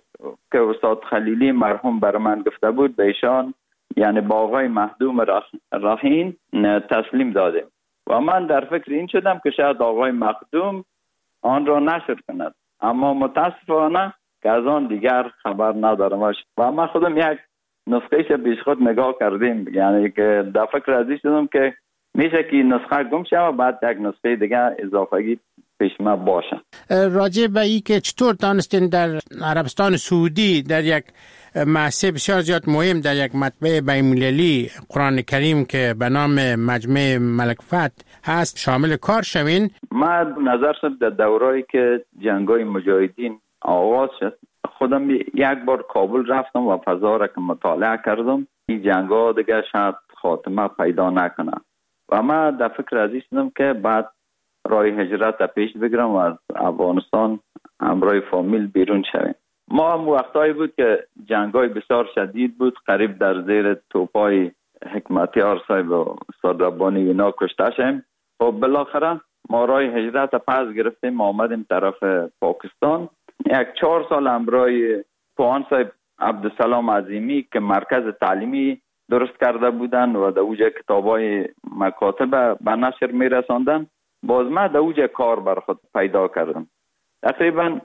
که استاد خلیلی مرحوم بر من گفته بود به ایشان یعنی با آقای مخدوم رهین تسلیم دادیم و من در فکر این شدم که شاید آقای مخدوم آن را نشر کند اما متاسفانه که از آن دیگر خبر ندارم و من خودم یک نسخهش پیش خود نگاه کردیم، یعنی که در فکر ازی شدم که میشه که نسخه گم شه و بعد یک نسخه دیگه اضافه‌ای پیش ما باشه. راجع به این که چطور دانستین در عربستان سعودی در یک مؤسسه بسیار زیاد مهم در یک مطبع بین‌المللی قرآن کریم که به نام مجمع ملک فهد هست شامل کار شوین؟ من نظر شد در دورایی که جنگای مجاهدین آغاز شد خودم یک بار کابل رفتم و فضا را که مطالعه کردم این جنگا دیگه شاید خاتمه پیدا نکنه و من در فکر ازی شدم که بعد راه هجرت را پیش بگیرم و از افغانستان همراه فامیل بیرون شویم. ما هم وقتایی بود که جنگای بسیار شدید بود، قریب در زیر توپای حکمتیار صاحب و استاد ربانی اینا کشته شدیم. خب بالاخره ما راه هجرت را پس گرفتیم، آمدیم طرف پاکستان. یک چهار سال همراه پوهان صاحب عبدالسلام عظیمی که مرکز تعلیمی درست کرده بودن و در اوجه کتابای مکاتب به نشر می رساندن، باز من در اوجه کار بر خود پیدا کردم. تقریبا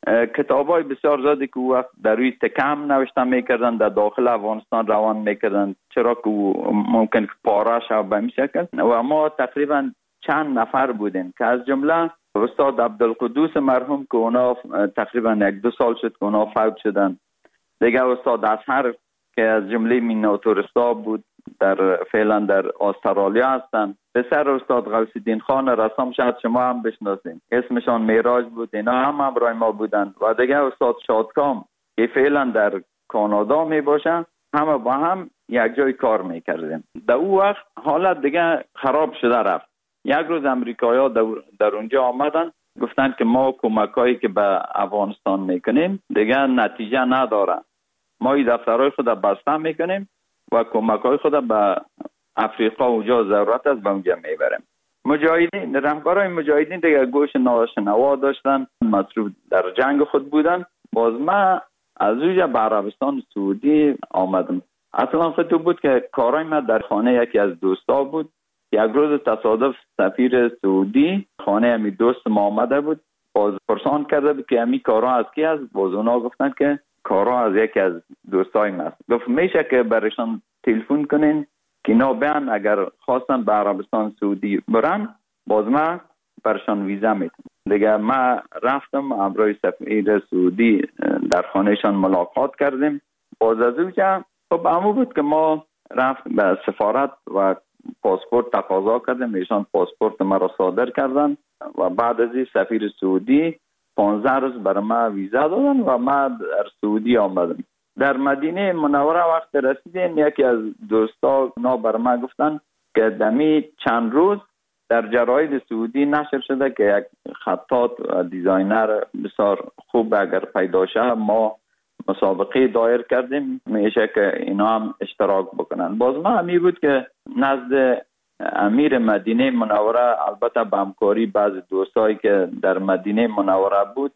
کتابای بسیار زیادی که او وقت در روی تکم نوشته میکردن در داخل افغانستان روان میکردن، چرا که ممکن که پاره شد به این شکل و ما تقریبا چند نفر بودیم که از جمله استاد عبدالقدوس مرحوم که اونا تقریبا یک دو سال شد که اونا فوت شدن، دیگه استاد اصحر که از جمله میناتورستا بود در فعلا در استرالیا هستن، پسر استاد غوث الدین خان رسام شاید شما هم بشناسین، اسمشان میراج بود، اینا هم همراه ما بودن و دیگه استاد شادکام که فعلا در کانادا می باشن، همه با هم یک جای کار میکردیم. در او وقت حالت دیگه خراب شده رفت. یک روز امریکایی در, در اونجا آمدن گفتن که ما کمکایی که به افغانستان میکنیم دیگه نتیجه نداره، ما این دفترهای خود بسته میکنیم و کمکای خود به افریقا اونجا ضرورت است به اونجا میبریم. مجاهدین رهبرای مجاهدین دیگه گوش ناشنوا داشتن، مصروف در جنگ خود بودن. باز ما از اونجا به عربستان سعودی آمدم. اصلا خود بود که کارای ما در خانه یکی از دوستا بود. یک روز تصادف سفیر سعودی خانه همی دوست ما آمده بود، باز پرسان کرده بود که همی کارا از کی است؟ باز اونا گفتن که کارا از یکی از دوستای ما است. گفت میشه که برشان تلفن کنین که اینا بیان اگر خواستن به عربستان سعودی برن باز ما برشان ویزا میتونم. دیگه ما رفتم همراه سفیر سعودی در خانهشان ملاقات کردیم. باز از اونجا خب همون بود که ما رفت به سفارت و پاسپورت تقاضا کردیم، ایشان پاسپورت ما را صادر کردن و بعد از این سفیر سعودی پانزده روز برای ما ویزا دادن و ما در سعودی آمدم. در مدینه منوره وقت رسیدیم یکی از دوستا نا برای ما گفتن که دمی چند روز در جراید سعودی نشر شده که یک خطاط و دیزاینر بسیار خوب اگر پیدا شه ما مسابقه دایر کردیم، میشه که اینا هم اشتراک بکنن. باز ما همی بود که نزد امیر مدینه منوره البته به همکاری بعض دوستایی که در مدینه منوره بود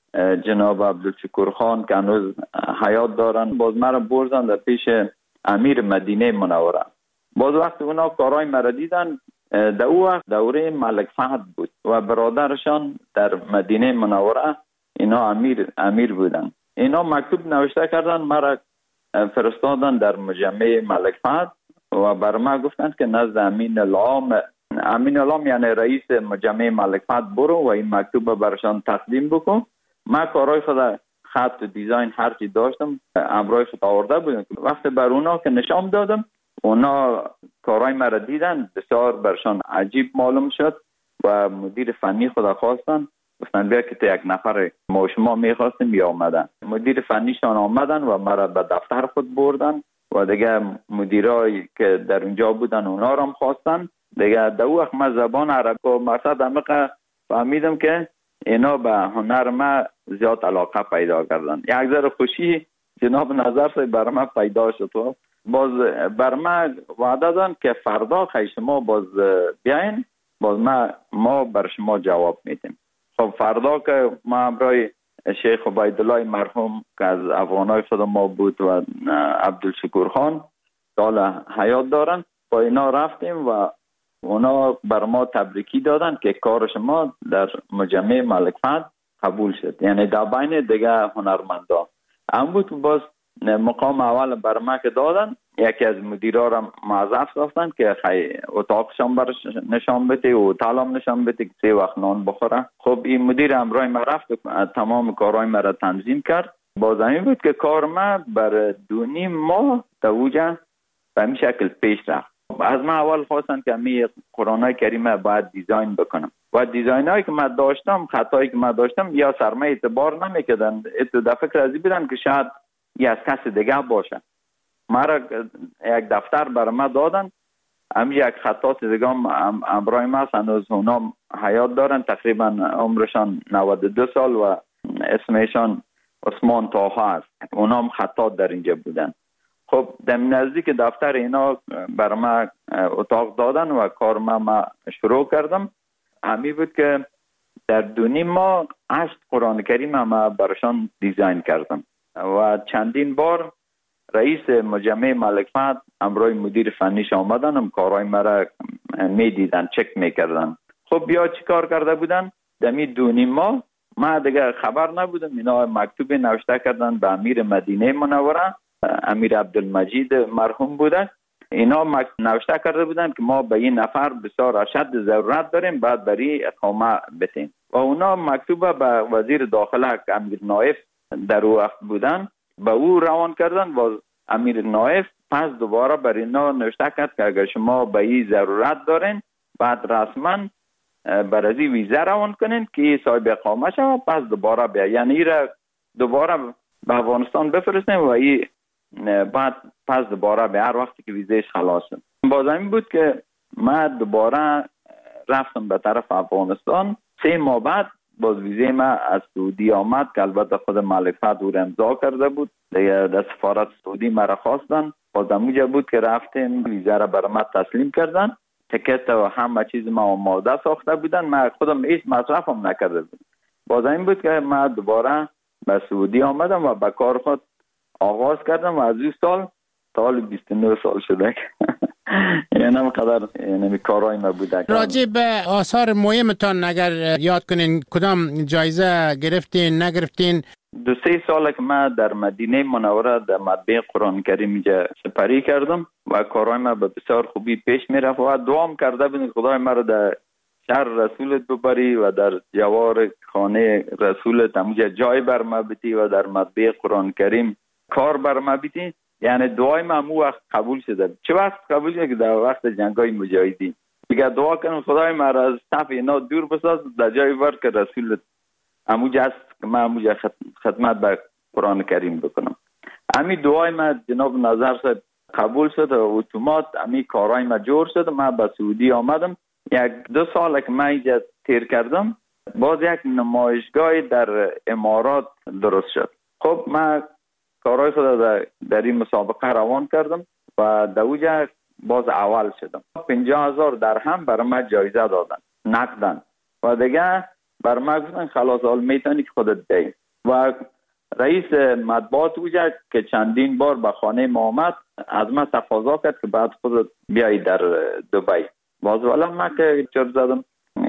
جناب عبدالشکور خان که هنوز حیات دارن، باز مرا بردن در پیش امیر مدینه منوره. باز وقت اونا کارهای مرا دیدن، در او وقت دوره ملک فهد بود و برادرشان در مدینه منوره اینا امیر امیر بودن. اینا مکتوب نوشته کردن مرا فرستادن در مجمع ملک فهد و بر ما گفتند که نزد امین العام امین العام یعنی رئیس مجمع ملک فهد برو و این مکتوب برشان تقدیم بکن. ما کارهای خود خط و دیزاین هر چی داشتم همراه خود آورده بودم. وقتی بر اونا که نشان دادم اونا کارهای مرا دیدن، بسیار برشان عجیب معلوم شد و مدیر فنی خود خواستن، گفتن بیا که تو یک نفر ما شما میخواستیم یا آمدن. مدیر فنیشان آمدن و مرا به دفتر خود بردن و دیگه مدیرایی که در اونجا بودن اونا را هم خواستن. دیگه در وقت من زبان عربی و مرصد عمیق فهمیدم که اینا به هنر ما زیاد علاقه پیدا کردن. یک ذره خوشی جناب نظر سے بر ما پیدا شد. باز بر ما وعده دادن که فردا خیلی شما باز بیاین، باز ما ما بر شما جواب میدیم. خب فردا که ما همراه شیخ عبیدالله مرحوم که از افغانای خود ما بود و عبدالشکور خان دال حیات دارن با اینا رفتیم و اونا بر ما تبریکی دادن که کار شما در مجمع ملک فهد قبول شد، یعنی در بین دیگه هنرمندا هم بود. باز مقام اول بر ما که دادن، یکی از مدیرا را معذف ساختن که خیلی اتاقشان برش نشان بده و تعلم نشان بده که سه وقت نان بخوره. خب این مدیر امرای ما رفت و تمام کارهای ما را تنظیم کرد. باز همین بود که کار ما بر دو نیم ماه توجه به این شکل پیش رفت. از من اول خواستن که می قرآن کریم باید دیزاین بکنم و دیزاین هایی که من داشتم، خطایی که من داشتم یا سرمه اعتبار نمیکردن. اتو در فکر ازی بودن که شاید یه از کس دیگه باشه. مرا یک دفتر برای ما دادن، هم یک خطاط دیگه هم امرای ما هنوز اونا حیات دارن، تقریبا عمرشان نود و دو سال و اسمشان عثمان طاها است. اونا هم خطاط در اینجا بودن. خب در نزدیک دفتر اینا برای ما اتاق دادن و کار ما, ما شروع کردم. همی بود که در دو نیم ماه هشت قرآن کریم ما براشان دیزاین کردم و چندین بار رئیس مجمع ملک فهد امرای مدیر فنیش آمدن، هم کارهای مرا می دیدن، چک می کردن. خب بیا چی کار کرده بودن؟ دمی دو نیم ماه ما دیگه خبر نبودم. اینا مکتوب نوشته کردن به امیر مدینه منوره، امیر عبدالمجید مرحوم بوده. اینا نوشته کرده بودن که ما به این نفر بسیار اشد ضرورت داریم، بعد بری اقامه بتیم. و اونا مکتوب به وزیر داخله که امیر نایف در او وقت بودن به او روان کردن و امیر نایف پس دوباره بر اینا نوشته کرد که اگر شما به این ضرورت دارین بعد رسما بر ازی ویزه روان کنین که صاحب اقامه شما پس دوباره بیا، یعنی ای را دوباره به افغانستان بفرستیم و ای بعد پس دوباره به هر وقتی که ویزهش خلاص شد. باز همین بود که من دوباره رفتم به طرف افغانستان. سه ماه بعد باز ویزه ما از سعودی آمد که البته خود ملک فهد او را امضا کرده بود. دیگه در سفارت سعودی مرا خواستن. باز همونجا بود که رفتیم ویزه را برای ما تسلیم کردن. تکت و همه چیز ما آماده ساخته بودن. من خودم هیچ مصرفم نکرده بودم. باز همین بود که من دوباره به سعودی آمدم و به کار خود آغاز کردم و از این سال سال بیست و نه سال شده یعنی همقدر یعنی کارهای ما بوده. راجع به آثار مهمتان اگر یاد کنین کدام جایزه گرفتین نگرفتین؟ دو سه ساله که من در مدینه منوره در مطبع قرآن کریم اینجا سپری کردم و کارهای ما به بسیار خوبی پیش می رفت و دوام کرده بودم خدای ما رو در شهر رسولت ببری و در جوار خانه رسولت همونجا جای بر ما بیتی و در مطبع قرآن کریم کار بر ما بیتی. یعنی دعای ما همون وقت قبول شده. چه وقت قبول شده که در وقت جنگای مجاهدین دیگه دعا کنم خدای ما را از صف اینا دور بساز، در جای ورد که رسولت همونجا است که من همونجا خدمت به قرآن کریم بکنم. همین دعای ما جناب نظر صاحب قبول شد و اتومات همین کارهای ما جور شد. من به سعودی آمدم. یک دو سال که من اینجا تیر کردم باز یک نمایشگاه در امارات درست شد. خب من کارهای خود در, در این مسابقه روان کردم و در اوجه باز اول شدم. پنجاه هزار درهم برای من جایزه دادن نقدن و دیگه برای من گفتن خلاص حال میتونی که خودت بی. و رئیس مطبوعات اوجه که چندین بار به خانه ما آمد از من تقاضا کرد که بعد خودت بیایی در دبی. باز والا من که چرا زدم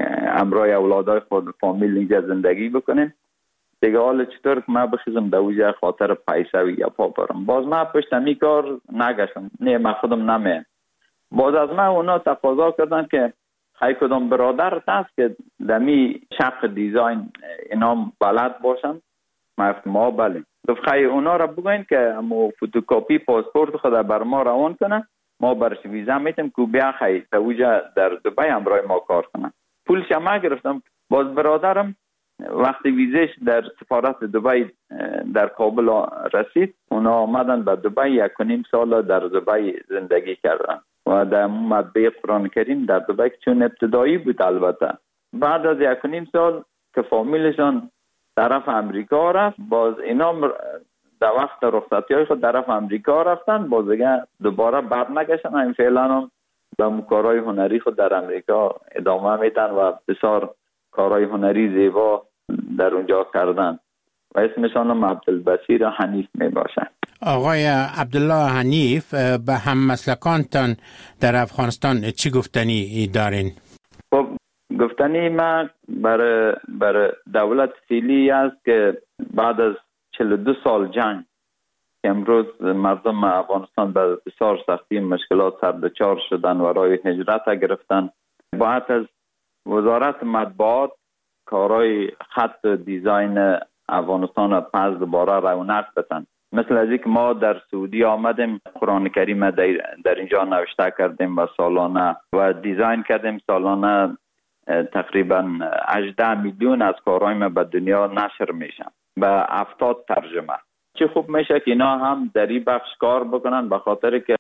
امرای اولادای خود فامیل اینجا زندگی بکنیم دیگه. حالا چطور که من بخیزم در اوجه خاطر پیسه و یا پا برم. باز من پشت همی کار نگشتم. نه من خودم نمیم. باز از من اونا تقاضا کردن که خیلی کدام برادرت هست که دمی شق دیزاین اینا بلد باشن. من ما بله. گفت خیلی اونا را بگوین که همو فوتوکاپی پاسپورت خود بر ما روان کنن، ما برش ویزا میتیم که بیا خیلی در اوجه در دبی همراه ما کار کنن. پولش هم گرفتم. باز برادرم وقتی ویزش در سفارت دبی در کابل رسید اونا آمدن به دبی یک و نیم سال در دبی زندگی کردن و در مطبع قرآن کریم در دبی چون ابتدایی بود. البته بعد از یک و نیم سال که فامیلشان طرف امریکا رفت باز اینا در وقت رخصتی های خود طرف امریکا رفتن باز دیگه دوباره برنگشتن. این فعلا هم به کارهای هنری خود در امریکا ادامه میدن و بسیار کارهای هنری زیبا در اونجا کردن و اسمشان هم عبدالبصیر حنیف می باشن. آقای عبدالله حنیف به هم مسلکانتان در افغانستان چی گفتنی دارین؟ خب گفتنی ما برای برای دولت فعلی است که بعد از چهل و دو سال جنگ که امروز مردم افغانستان به بسیار سختی مشکلات سر دچار شدن و راه هجرت گرفتن، باید از وزارت مطبوعات کارهای خط دیزاین افغانستان پس دوباره رونق بدن. مثل از اینکه ما در سعودی آمدیم قرآن کریم در, در اینجا نوشته کردیم و سالانه و دیزاین کردیم، سالانه تقریبا هجده میلیون از کارهای ما به دنیا نشر میشن به هفتاد ترجمه. چه خوب میشه که اینا هم در این بخش کار بکنن، به خاطر که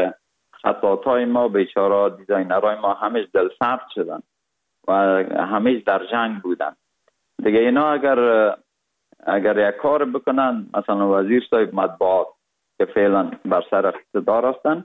خطاطای ما بیچاره دیزاینرهای ما همیش دل سرد شدن و همیش در جنگ بودن. دیگه اینا اگر اگر یک کار بکنن، مثلا وزیر صاحب مطبوعات که فعلا بر سر اقتدار هستن،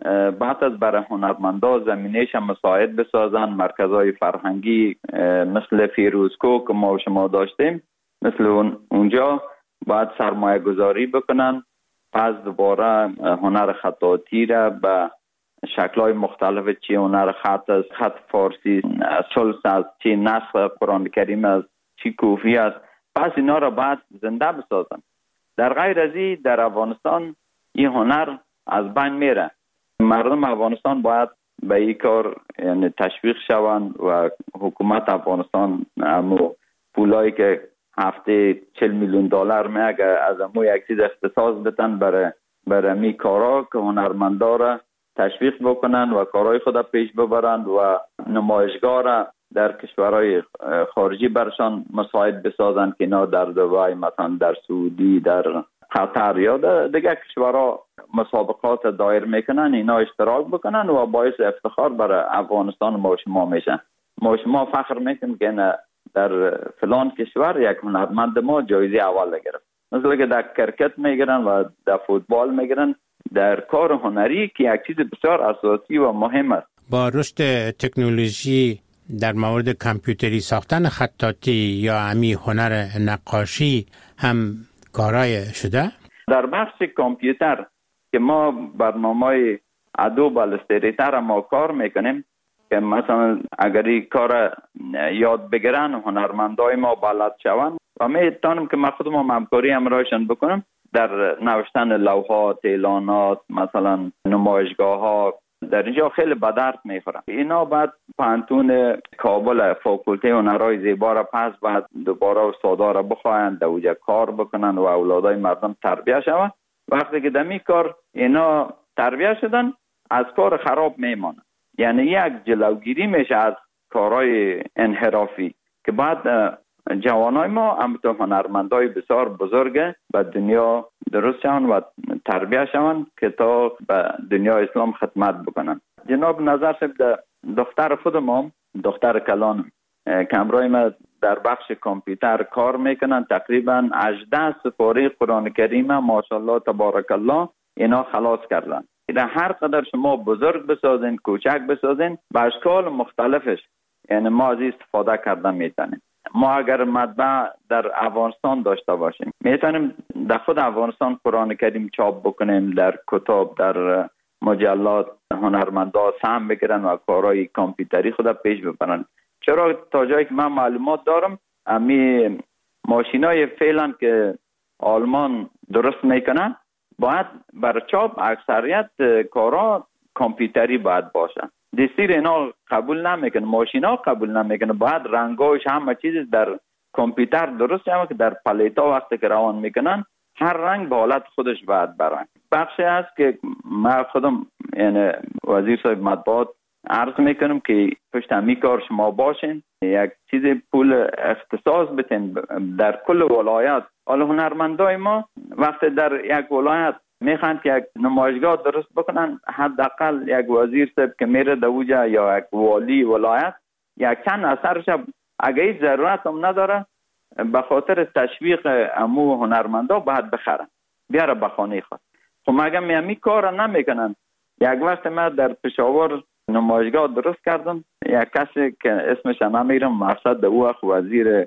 بعد از برای هنرمندا زمینهش هم مساعد بسازن، مرکزهای فرهنگی مثل فیروزکو که ما و شما داشتیم مثل اون اونجا باید سرمایه گذاری بکنن، پس دوباره هنر خطاطی را به شکل‌های مختلف، چی هنر خط است، خط فارسی، سلس است، چی نسخ قرآن کریم است، چی کوفی است، پس اینا را باید زنده بسازن. در غیر از این در افغانستان این هنر از بین میره. مردم افغانستان باید به این کار یعنی تشویق شوند و حکومت افغانستان امو پولایی که هفته چهل میلیون دلار میگه از امو یک چیز اختصاص بدن برای برای می کارا که هنرمندا را تشویق بکنن و کارهای خود پیش ببرند و نمایشگاه را در کشورهای خارجی برشان مساعد بسازن که اینا در دبی، مثلا در سعودی، در قطر یا دیگه کشورها مسابقات دایر میکنن، اینا اشتراک بکنن و باعث افتخار برای افغانستان ما شما میشن. ما شما فخر میکنیم که در فلان کشور یک هنرمند ما جایزه اول گرفت. مثلا که در کرکت میگیرن و در فوتبال میگیرن، در کار هنری که یک چیز بسیار اساسی و مهم است. با رشد تکنولوژی در مورد کامپیوتری ساختن خطاطی یا امی هنر نقاشی هم کارای شده؟ در بخش کامپیوتر که ما برنامه ادوب الستریتر ما کار میکنیم که مثلا اگر این کار یاد بگیرن هنرمندای ما بلد شوند و میتونم که ما خودم هم همکاری همراهشان بکنم در نوشتن لوحات، اعلانات، مثلا نمایشگاه ها، در اینجا خیلی به درد میخوره. اینا بعد پانتون کابل فاکولته هنرهای زیبا را پس بعد دوباره استادا را بخواهند در اونجا کار بکنن و اولادای مردم تربیه شوند. وقتی که دمی کار اینا تربیه شدن از کار خراب میمانه، یعنی یک جلوگیری میشه از کارهای انحرافی که بعد جوانای ما همونطور هنرمندای بسیار بزرگ به دنیا درست شوند و تربیه شوند که تا به دنیا اسلام خدمت بکنن. جناب نظر صاحب دختر خودم، دختر کلانم که همراه ما در بخش کامپیوتر کار میکنن، تقریبا هجده سپاره قرآن کریم ماشاءالله تبارک الله اینا خلاص کردن. در هر قدر شما بزرگ بسازین، کوچک بسازین، به اشکال مختلفش یعنی ما از استفاده کردن میتونیم. ما اگر مطبع در افغانستان داشته باشیم میتونیم در خود افغانستان قرآن کریم چاپ بکنیم، در کتاب، در مجلات هنرمندا سهم بگیرن و کارهای کامپیوتری خود پیش ببرن. چرا تا جایی که من معلومات دارم امی ماشینای فعلا که آلمان درست میکنن باید بر چاپ اکثریت کارا کامپیوتری باید باشه. دستیر اینا قبول نمیکنه، ماشینا قبول نمیکنه، باید رنگاش همه چیز در کامپیوتر درست شده که در پلیتا وقتی که روان میکنن هر رنگ به حالت خودش باید برن. بخشی هست که من خودم یعنی وزیر صاحب مطبوعات عرض میکنم که پشت همی کار شما باشین، یک چیز پول اختصاص بتین در کل ولایت. حالا هنرمندای ما وقتی در یک ولایت میخوان که یک نمایشگاه درست بکنن، حداقل یک وزیر صاحب که میره دوجا یا یک والی ولایت یک چند اثرش اگه هیچ ضرورت هم نداره به خاطر تشویق امو هنرمندا باید بخرن بیاره به خانه خود. خب مگه میامی کار نمیکنن؟ یک وقت ما در پشاور نمایشگاه درست کردم، یک کسی که اسمش نمیرم مقصد او وقت وزیر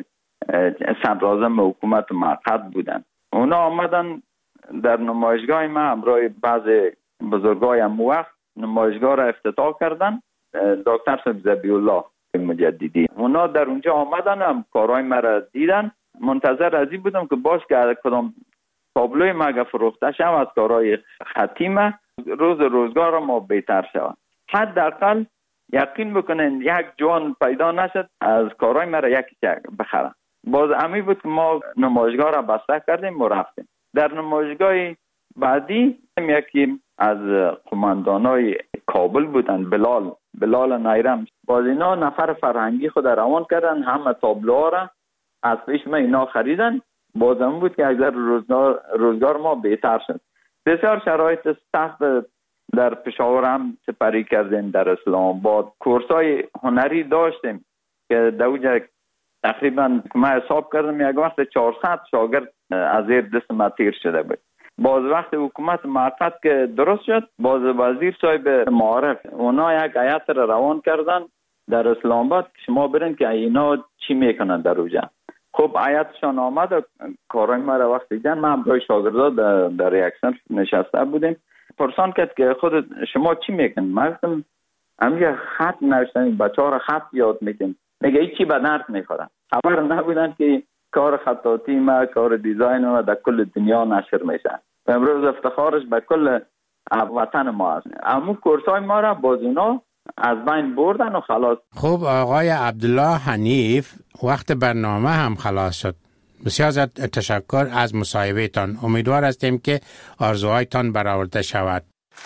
صدراعظم حکومت موقت بودن، اونا آمدن در نمایشگاه ما همراه بعض بزرگای هم وقت نمایشگاه را افتتاح کردن. دکتر صاحب ذبیح الله مجددی. اونا در اونجا آمدن، هم کارهای مرا دیدن. منتظر ازی بودم که باز که کدام تابلوی ما اگه فروخته شم از کارهای ختیمه روز روزگار ما بهتر شود. حداقل یقین بکنین یک جوان پیدا نشد از کارهای مرا یکی بخرن. باز امی بود که ما نمایشگاه را بسته کردیم و رفتیم. در نمایشگاه بعدی یکی از قماندانای کابل بودن، بلال بلال نایرم. باز اینا نفر فرهنگی خود روان کردن، همه تابلوها را از پیش ما اینا خریدن. بازم بود که اگر روزگار, روزگار ما بهتر شد. بسیار شرایط سخت در پشاور هم سپری کردیم، در اسلام آباد کورسای هنری داشتیم که دوجه تقریبا ما حساب کردم یک وقت چهارصد شاگرد از زیر دست ما تیر شده بود. باز وقت حکومت موقت که درست شد، باز وزیر صاحب معارف اونا یک هیئت را روان کردن در اسلام آباد که شما برین که اینا چی میکنن در اونجا. خب هیئتشان آمد و کارای ما را وقت دیدن. ما هم برای شاگردا در, در یک صنف نشسته بودیم. پرسان کرد که خود شما چی میکنن؟ ما گفتم همین خط نوشتن، بچه‌ها را خط یاد میکنن. میگه هیچی به درد میخورن. خبر نبودن که کار خطاطی ما، کار دیزاین ما در کل دنیا نشر میشه. امروز افتخارش به کل وطن ما است. اما کورسای ما را باز اونا از بین بردن و خلاص. خب آقای عبدالله حنیف، وقت برنامه هم خلاص شد. بسیار زیاد تشکر از مصاحبه تان. امیدوار هستیم که آرزوهایتان برآورده شود.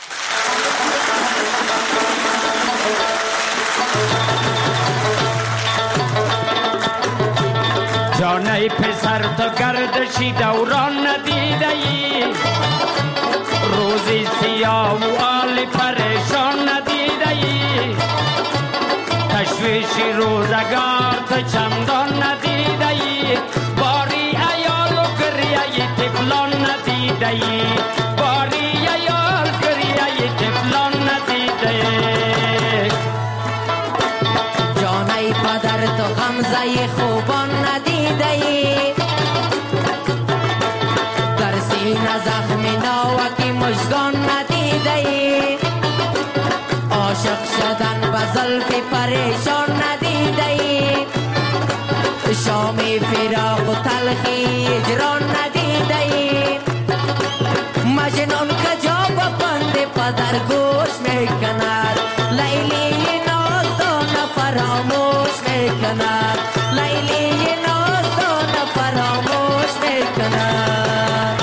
جانه پسر تو گردشی دوران ندیده ای، روزی سیاه و آل پریشان ندیده ای، تشویشی روزگار تو چندان ندیده ای، باری ایال و گریه طفلان ندیده ای، باری ایال گریه طفلان ندیده ای. جانه پدر تو غمزه خوبان ندیده ای، در سینه زخم ناوکی مژگان ندیده ای، عاشق شدن به زلف پریشان ندیده ای، شام فراق و تلخی اجران ندیده ای، مجنون کجا با بند پدر گوش میکند، لیلی نازدان فراموش میکند، لیلی نازدان فراموش میکند.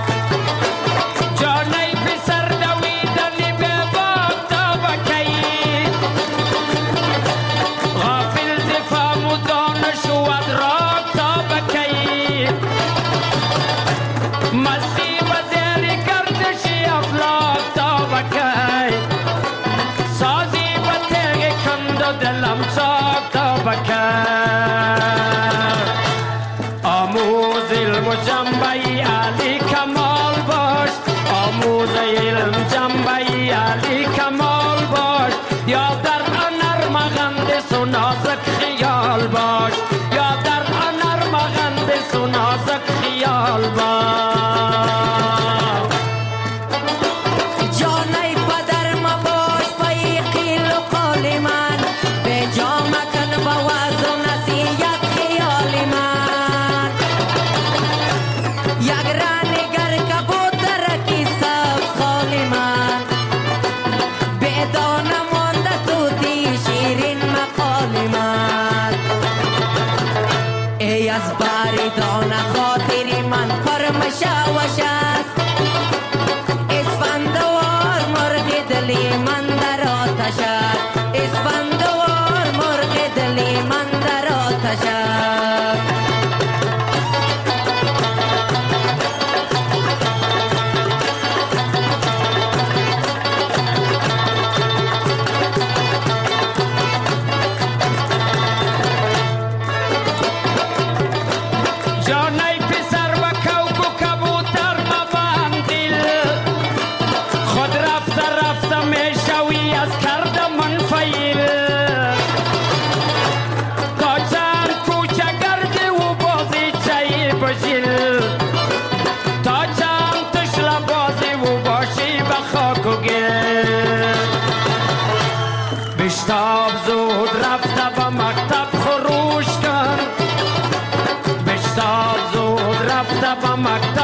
جانه پسر دویدنی به باب تا بکی، غافل ز فهم و دانش و ادراک تا بکی، مستی و زیر گردشی افلاک تا بکی، سازی و تیغ کند و دلم چاک تا بکی. آموز علم و جنبه علی کمال باش، آموز علم جنبه علی کمال باش، یا در هنر مغندس و نازک خیال باش، یا در هنر مغندس و نازک خیال باش. جانه پدر ما باش پای قیل و قال من، به جا مکن با وعظ و نصیحت خیال من، یک رانگر کبوتر کی سب خال من، به دانه مانده توتی شیرین مقال من، ای از باری دانه خاطری من پرمشاوش است، اسفندوار مرغ دلی من در آتش است، اسفندوار مرغ دلی من در آتش است. جانه پسر و کوک و کبوتر مبند دل، خود رفته رفته میشوی از کرده منفعل، تا چند کوچه گردی و بازی چایی بشیل، تا چند تشل بازی و باشی به خاک و گل، بشتاب زود رفته به رفته به مکتب